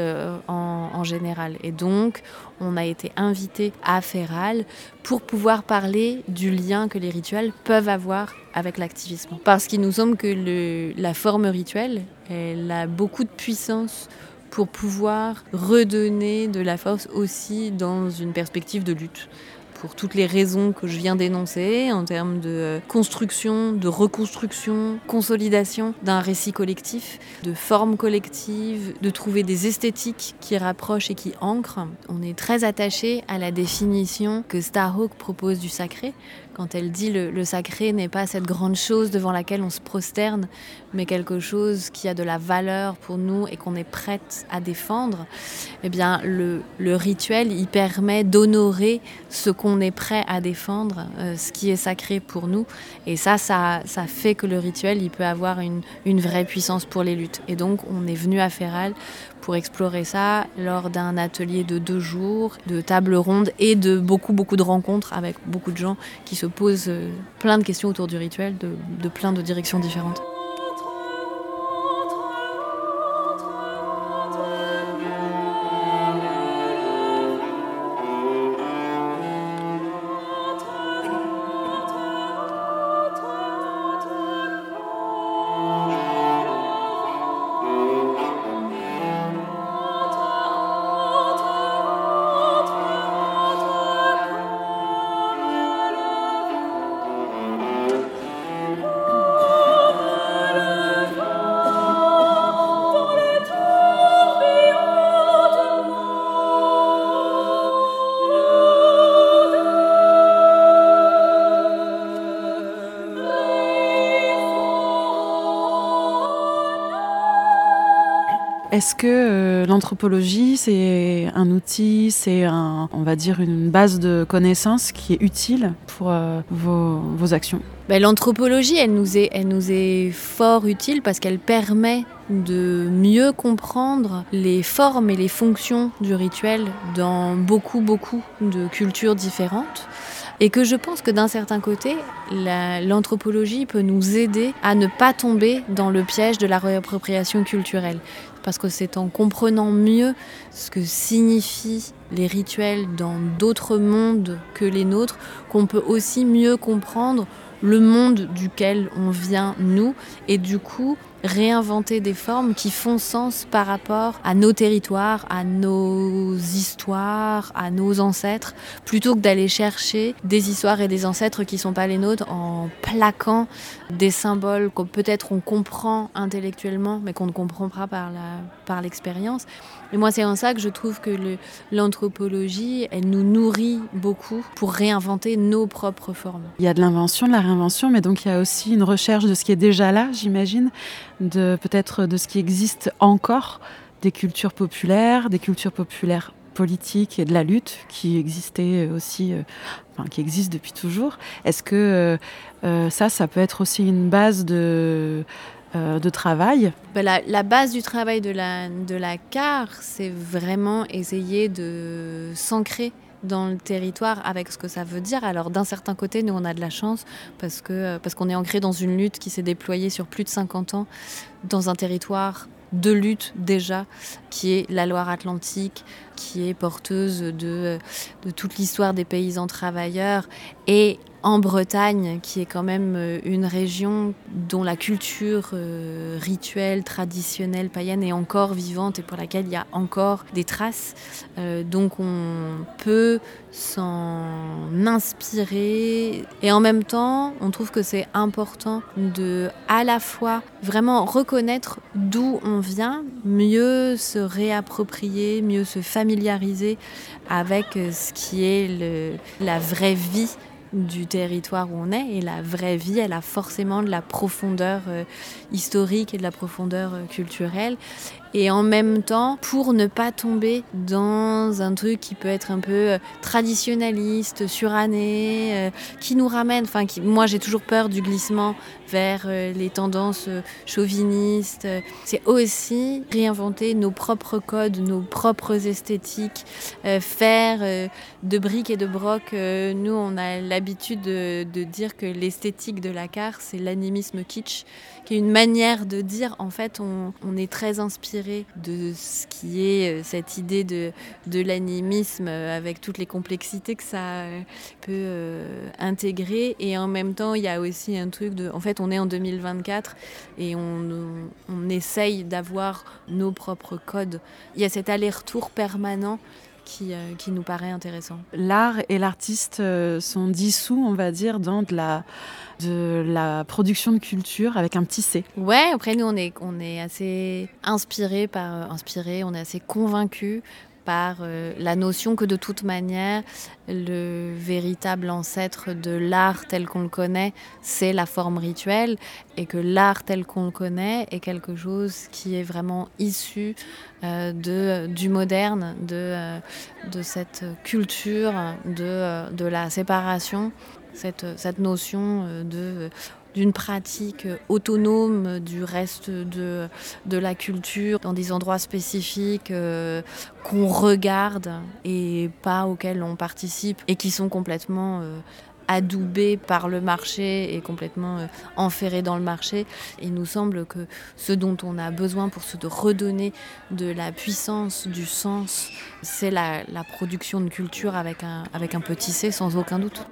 Speaker 2: en général. Et donc, on a été invité à Féral pour pouvoir parler du lien que les rituels peuvent avoir avec l'activisme. Parce qu'il nous semble que la forme rituelle, elle a beaucoup de puissance pour pouvoir redonner de la force aussi dans une perspective de lutte. Pour toutes les raisons que je viens d'énoncer, en termes de construction, de reconstruction, consolidation d'un récit collectif, de forme collective, de trouver des esthétiques qui rapprochent et qui ancrent. On est très attaché à la définition que Starhawk propose du sacré,
Speaker 8: quand elle dit le sacré n'est pas cette grande chose devant laquelle on se prosterne, mais quelque chose qui a de la valeur pour nous et qu'on est prête à défendre, eh bien le rituel, il permet d'honorer ce qu'on est prêt à défendre, ce qui est sacré pour nous. Et ça fait que le rituel, il peut avoir une vraie puissance pour les luttes. Et donc, on est venu à Féral pour explorer ça lors d'un atelier de 2 jours, de tables rondes et de beaucoup de rencontres avec beaucoup de gens qui se posent plein de questions autour du rituel de plein de directions différentes.
Speaker 1: Est-ce que l'anthropologie, c'est un outil, on va dire une base de connaissances qui est utile pour vos actions ?
Speaker 8: L'anthropologie, elle nous est fort utile parce qu'elle permet de mieux comprendre les formes et les fonctions du rituel dans beaucoup de cultures différentes. Et que je pense que d'un certain côté, l'anthropologie peut nous aider à ne pas tomber dans le piège de la réappropriation culturelle. Parce que c'est en comprenant mieux ce que signifient les rituels dans d'autres mondes que les nôtres qu'on peut aussi mieux comprendre le monde duquel on vient, nous, et du coup réinventer des formes qui font sens par rapport à nos territoires, à nos histoires, à nos ancêtres, plutôt que d'aller chercher des histoires et des ancêtres qui ne sont pas les nôtres en plaquant des symboles que peut-être on comprend intellectuellement, mais qu'on ne comprend pas par l'expérience. Et moi, c'est en ça que je trouve que l'anthropologie, elle nous nourrit beaucoup pour réinventer nos propres formes.
Speaker 1: Il y a de l'invention, de la réinvention, mais donc il y a aussi une recherche de ce qui est déjà là, j'imagine, peut-être de ce qui existe encore, des cultures populaires politiques et de la lutte qui existaient aussi, qui existent depuis toujours. Est-ce que ça peut être aussi une base de travail?
Speaker 8: La base du travail de la CAR, c'est vraiment essayer de s'ancrer dans le territoire avec ce que ça veut dire. Alors d'un certain côté, nous on a de la chance parce qu'on est ancré dans une lutte qui s'est déployée sur plus de 50 ans dans un territoire de lutte déjà, qui est la Loire-Atlantique, qui est porteuse de toute l'histoire des paysans travailleurs, et en Bretagne, qui est quand même une région dont la culture rituelle, traditionnelle, païenne est encore vivante et pour laquelle il y a encore des traces. Donc on peut s'en inspirer et en même temps, on trouve que c'est important de à la fois vraiment reconnaître d'où on vient, mieux se réapproprier, mieux se familiariser avec ce qui est la vraie vie du territoire où on est, et la vraie vie, elle a forcément de la profondeur historique et de la profondeur culturelle. Et en même temps, pour ne pas tomber dans un truc qui peut être un peu traditionnaliste, suranné, qui nous ramène, moi j'ai toujours peur du glissement vers les tendances chauvinistes. C'est aussi réinventer nos propres codes, nos propres esthétiques, faire de briques et de broc. Nous, on a l'habitude de dire que l'esthétique de la CAR, c'est l'animisme kitsch, qui est une manière de dire, en fait, on est très inspiré de ce qui est cette idée de l'animisme avec toutes les complexités que ça peut intégrer. Et en même temps, il y a aussi un truc en fait, on est en 2024 et on essaye d'avoir nos propres codes. Il y a cet aller-retour permanent qui nous paraît intéressant.
Speaker 1: L'art et l'artiste sont dissous, on va dire, dans de la production de culture avec un petit C.
Speaker 8: Ouais, après nous on est assez inspirés, on est assez convaincus par la notion que de toute manière, le véritable ancêtre de l'art tel qu'on le connaît, c'est la forme rituelle, et que l'art tel qu'on le connaît est quelque chose qui est vraiment issu du moderne, de cette culture de la séparation, cette notion d'une pratique autonome du reste de la culture, dans des endroits spécifiques qu'on regarde et pas auxquels on participe, et qui sont complètement adoubés par le marché et complètement enferrés dans le marché. Il nous semble que ce dont on a besoin pour se redonner de la puissance, du sens, c'est la production de culture avec un petit C, sans aucun doute.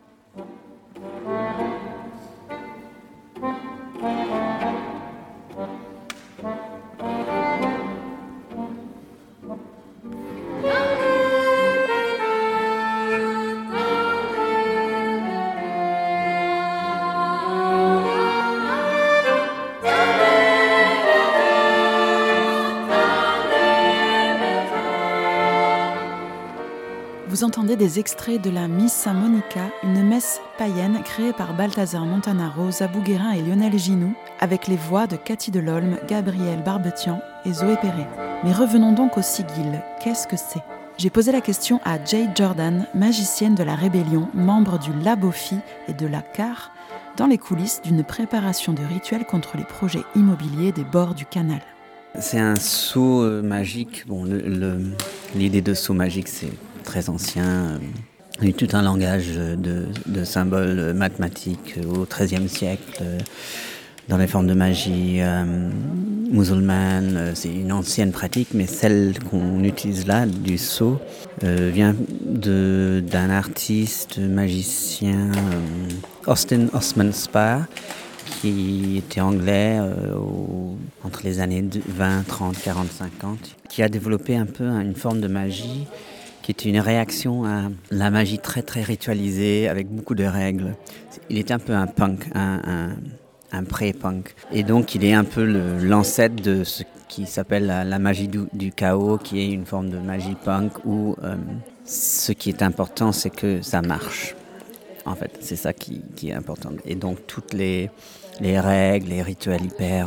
Speaker 1: Vous entendez des extraits de la Missa Monica, une messe païenne créée par Balthazar Montanaro, Zabou Guérin et Lionel Ginoux, avec les voix de Cathy Delolme, Gabriel Barbetian et Zoé Perret. Mais revenons donc au sigil. Qu'est-ce que c'est ? J'ai posé la question à Jade Jordan, magicienne de la Rébellion, membre du Labofi et de la CAR, dans les coulisses d'une préparation de rituels contre les projets immobiliers des bords du canal.
Speaker 9: C'est un sceau magique. Bon, l'idée de sceau magique, c'est très ancien. Il y a eu tout un langage de symboles mathématiques au XIIIe siècle, dans les formes de magie musulmane. C'est une ancienne pratique, mais celle qu'on utilise là, du sceau, vient d'un artiste magicien, Austin Osman Spare, qui était anglais entre les années 20, 30, 40, 50, qui a développé un peu une forme de magie qui était une réaction à la magie très très ritualisée, avec beaucoup de règles. Il était un peu un punk, un pré-punk. Et donc il est un peu l'ancêtre de ce qui s'appelle la magie du chaos, qui est une forme de magie punk, où ce qui est important, c'est que ça marche. En fait, c'est ça qui est important. Et donc toutes les règles, les rituels hyper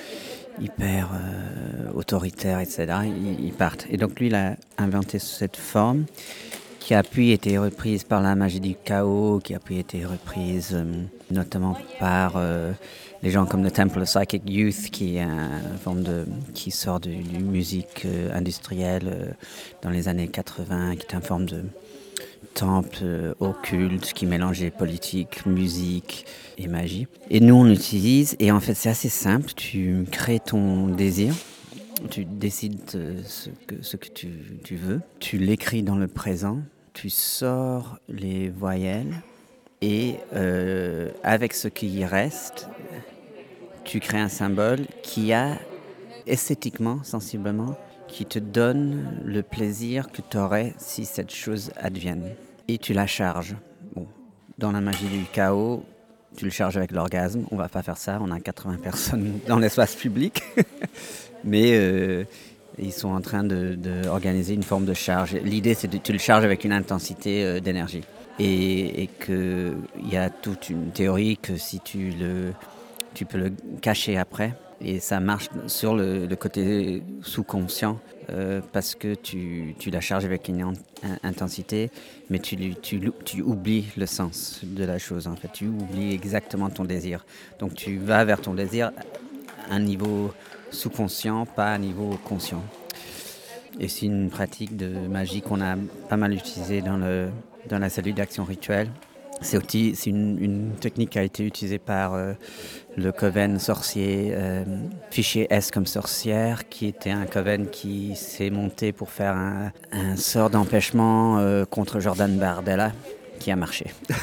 Speaker 9: autoritaires, etc., ils partent. Et donc lui, il a inventé cette forme qui a puis été reprise par la magie du chaos, qui a puis été reprise notamment par les gens comme le Temple of Psychic Youth, qui est une forme qui sort du musique industrielle dans les années 80, qui est une forme de temple occulte qui mélangeait politique, musique et magie. Et nous, on l'utilise, et en fait, c'est assez simple. Tu crées ton désir, tu décides ce que tu veux, tu l'écris dans le présent, tu sors les voyelles, et avec ce qui y reste, tu crées un symbole qui a, esthétiquement, sensiblement, qui te donne le plaisir que tu aurais si cette chose advienne. Et tu la charges. Bon, dans la magie du chaos, tu le charges avec l'orgasme. On va pas faire ça, on a 80 personnes dans l'espace public. Mais ils sont en train d'organiser une forme de charge. L'idée, c'est que tu le charges avec une intensité d'énergie. Et qu'il y a toute une théorie que si tu peux le cacher après, et ça marche sur le côté sous-conscient, parce que tu la charges avec une intensité, mais tu oublies le sens de la chose. En fait, tu oublies exactement ton désir. Donc tu vas vers ton désir à un niveau sous-conscient, pas à un niveau conscient. Et c'est une pratique de magie qu'on a pas mal utilisée dans la cellule d'action rituelle. C'est une technique qui a été utilisée par le coven sorcier, fichier S comme sorcière, qui était un coven qui s'est monté pour faire un sort d'empêchement contre Jordan Bardella, qui a marché.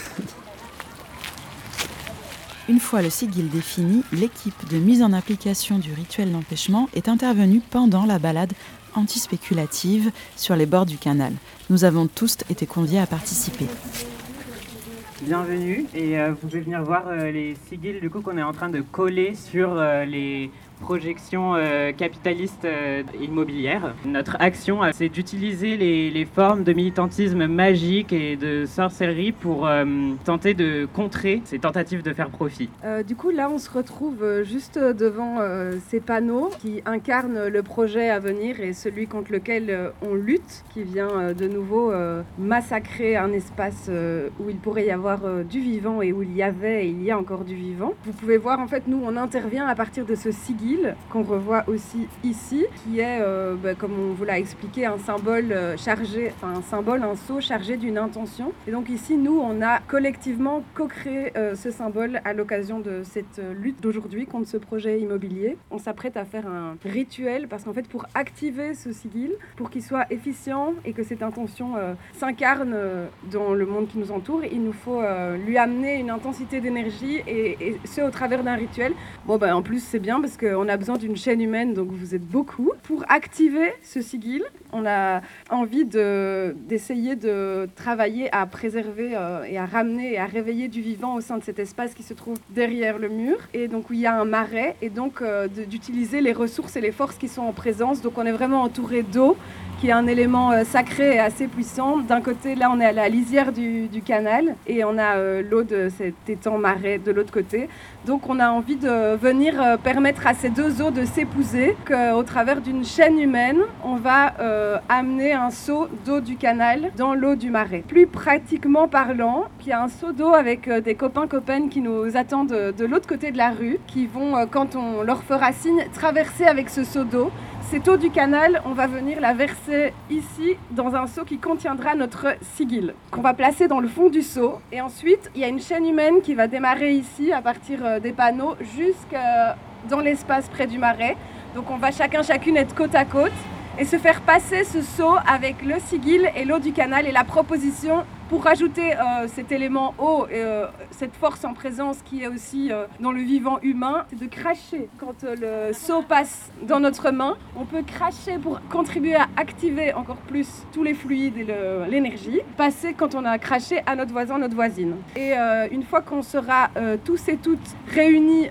Speaker 1: Une fois le sigil défini, l'équipe de mise en application du rituel d'empêchement est intervenue pendant la balade antispéculative sur les bords du canal. Nous avons tous été conviés à participer.
Speaker 10: bienvenue. Et vous pouvez venir voir les sigils du coup qu'on est en train de coller sur les projections capitalistes immobilières. Notre action, c'est d'utiliser les formes de militantisme magique et de sorcellerie pour tenter de contrer ces tentatives de faire profit.
Speaker 11: Du coup, là, on se retrouve juste devant ces panneaux qui incarnent le projet à venir et celui contre lequel on lutte, qui vient de nouveau massacrer un espace où il pourrait y avoir du vivant et où il y avait et il y a encore du vivant. Vous pouvez voir, en fait, nous, on intervient à partir de ce sigle qu'on revoit aussi ici, qui est, comme on vous l'a expliqué, un symbole chargé, enfin un symbole, un sceau chargé d'une intention. Et donc ici, nous, on a collectivement co-créé ce symbole à l'occasion de cette lutte d'aujourd'hui contre ce projet immobilier. On s'apprête à faire un rituel parce qu'en fait, pour activer ce sigle, pour qu'il soit efficient et que cette intention s'incarne dans le monde qui nous entoure, il nous faut lui amener une intensité d'énergie et ce au travers d'un rituel. Bon, en plus, c'est bien parce qu'on a besoin d'une chaîne humaine, donc vous êtes beaucoup. Pour activer ce sigle, on a envie d'essayer de travailler à préserver et à ramener et à réveiller du vivant au sein de cet espace qui se trouve derrière le mur, et donc où il y a un marais, et donc d'utiliser les ressources et les forces qui sont en présence. Donc on est vraiment entouré d'eau, qui est un élément sacré et assez puissant. D'un côté, là, on est à la lisière du canal, et on a l'eau de cet étang marais de l'autre côté. Donc on a envie de venir permettre à ces deux eaux de s'épouser, qu'au travers d'une chaîne humaine, on va amener un seau d'eau du canal dans l'eau du marais. Plus pratiquement parlant, il y a un seau d'eau avec des copains-copaines qui nous attendent de l'autre côté de la rue, qui vont, quand on leur fera signe, traverser avec ce seau d'eau. Cette eau du canal, on va venir la verser ici dans un seau qui contiendra notre sigle, qu'on va placer dans le fond du seau. Et ensuite, il y a une chaîne humaine qui va démarrer ici à partir des panneaux jusqu'à dans l'espace près du marais. Donc on va chacune être côte à côte et se faire passer ce seau avec le sigle et l'eau du canal. Et la proposition, pour rajouter cet élément eau, cette force en présence qui est aussi dans le vivant humain, c'est de cracher. Quand le seau passe dans notre main, on peut cracher pour contribuer à activer encore plus tous les fluides et l'énergie. Passer quand on a craché à notre voisin, notre voisine. Et une fois qu'on sera tous et toutes réunis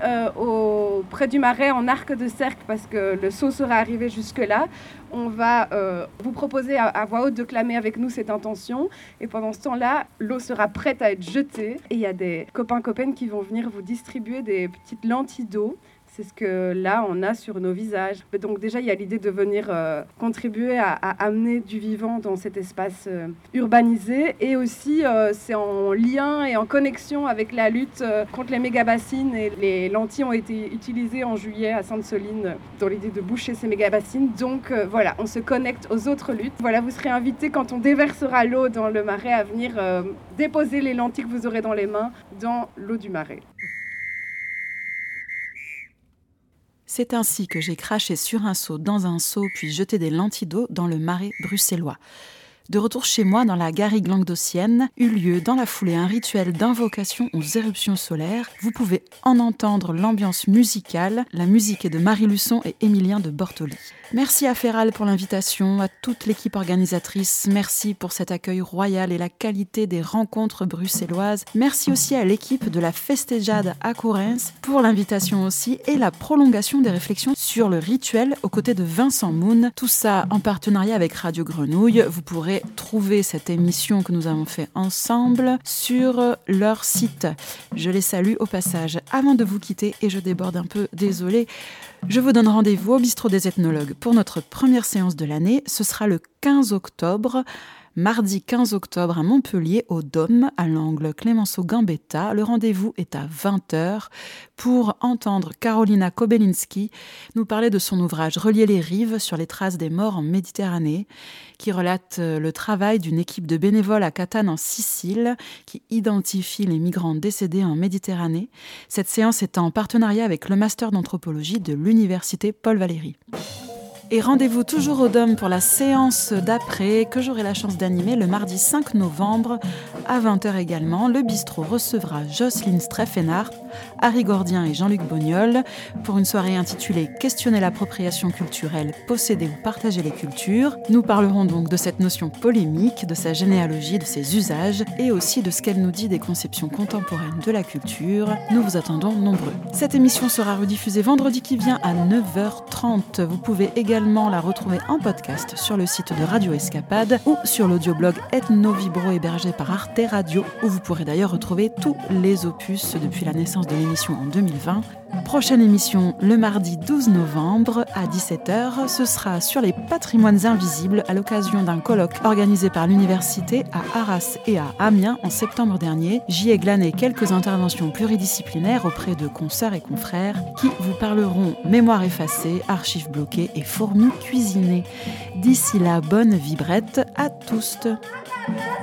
Speaker 11: près du marais en arc de cercle, parce que le seau sera arrivé jusque-là, on va vous proposer à voix haute de clamer avec nous cette intention. Et pendant ce temps-là, l'eau sera prête à être jetée. Et il y a des copains-copaines qui vont venir vous distribuer des petites lentilles d'eau. C'est ce que là, on a sur nos visages. Donc déjà, il y a l'idée de venir contribuer à amener du vivant dans cet espace urbanisé. Et aussi, c'est en lien et en connexion avec la lutte contre les méga-bassines. Et les lentilles ont été utilisées en juillet à Sainte-Soline dans l'idée de boucher ces méga-bassines. Donc voilà, on se connecte aux autres luttes. Voilà, vous serez invités quand on déversera l'eau dans le marais à venir déposer les lentilles que vous aurez dans les mains dans l'eau du marais.
Speaker 1: C'est ainsi que j'ai craché sur un seau dans un seau, puis jeté des lentilles d'eau dans le marais bruxellois. De retour chez moi, dans la garrigue languedocienne, eut lieu dans la foulée un rituel d'invocation aux éruptions solaires. Vous pouvez en entendre l'ambiance musicale. La musique est de Marie Luçon et Émilien de Bortoli. Merci à Feral pour l'invitation, à toute l'équipe organisatrice. Merci pour cet accueil royal et la qualité des rencontres bruxelloises. Merci aussi à l'équipe de la Festejada à Courens pour l'invitation aussi et la prolongation des réflexions sur le rituel aux côtés de Vincent Moon. Tout ça en partenariat avec Radio Grenouille. Vous pourrez trouver cette émission que nous avons fait ensemble sur leur site. Je les salue au passage. Avant de vous quitter, et je déborde un peu, désolée, je vous donne rendez-vous au Bistrot des Ethnologues pour notre première séance de l'année. Ce sera le 15 octobre. Mardi 15 octobre à Montpellier, au Dôme, à l'angle Clémenceau-Gambetta. Le rendez-vous est à 20h pour entendre Karolina Kobelinski nous parler de son ouvrage « Relier les rives sur les traces des morts en Méditerranée » qui relate le travail d'une équipe de bénévoles à Catane en Sicile qui identifie les migrants décédés en Méditerranée. Cette séance est en partenariat avec le Master d'anthropologie de l'Université Paul Valéry. Et rendez-vous toujours au Dôme pour la séance d'après que j'aurai la chance d'animer le mardi 5 novembre à 20h également. Le bistrot recevra Jocelyne Streffenhardt, Harry Gordien et Jean-Luc Bognol pour une soirée intitulée « Questionner l'appropriation culturelle, posséder ou partager les cultures ». Nous parlerons donc de cette notion polémique, de sa généalogie, de ses usages et aussi de ce qu'elle nous dit des conceptions contemporaines de la culture. Nous vous attendons nombreux. Cette émission sera rediffusée vendredi qui vient à 9h30. Vous pouvez également la retrouver en podcast sur le site de Radio Escapade ou sur l'audioblog Ethno Vibro hébergé par Arte Radio, où vous pourrez d'ailleurs retrouver tous les opus depuis la naissance de l'émission en 2020. Prochaine émission le mardi 12 novembre à 17h. Ce sera sur les patrimoines invisibles à l'occasion d'un colloque organisé par l'université à Arras et à Amiens en septembre dernier. J'y ai glané quelques interventions pluridisciplinaires auprès de consoeurs et confrères qui vous parleront mémoire effacée, archives bloquées et fourmis cuisinées. D'ici là, bonne vibrette à tous.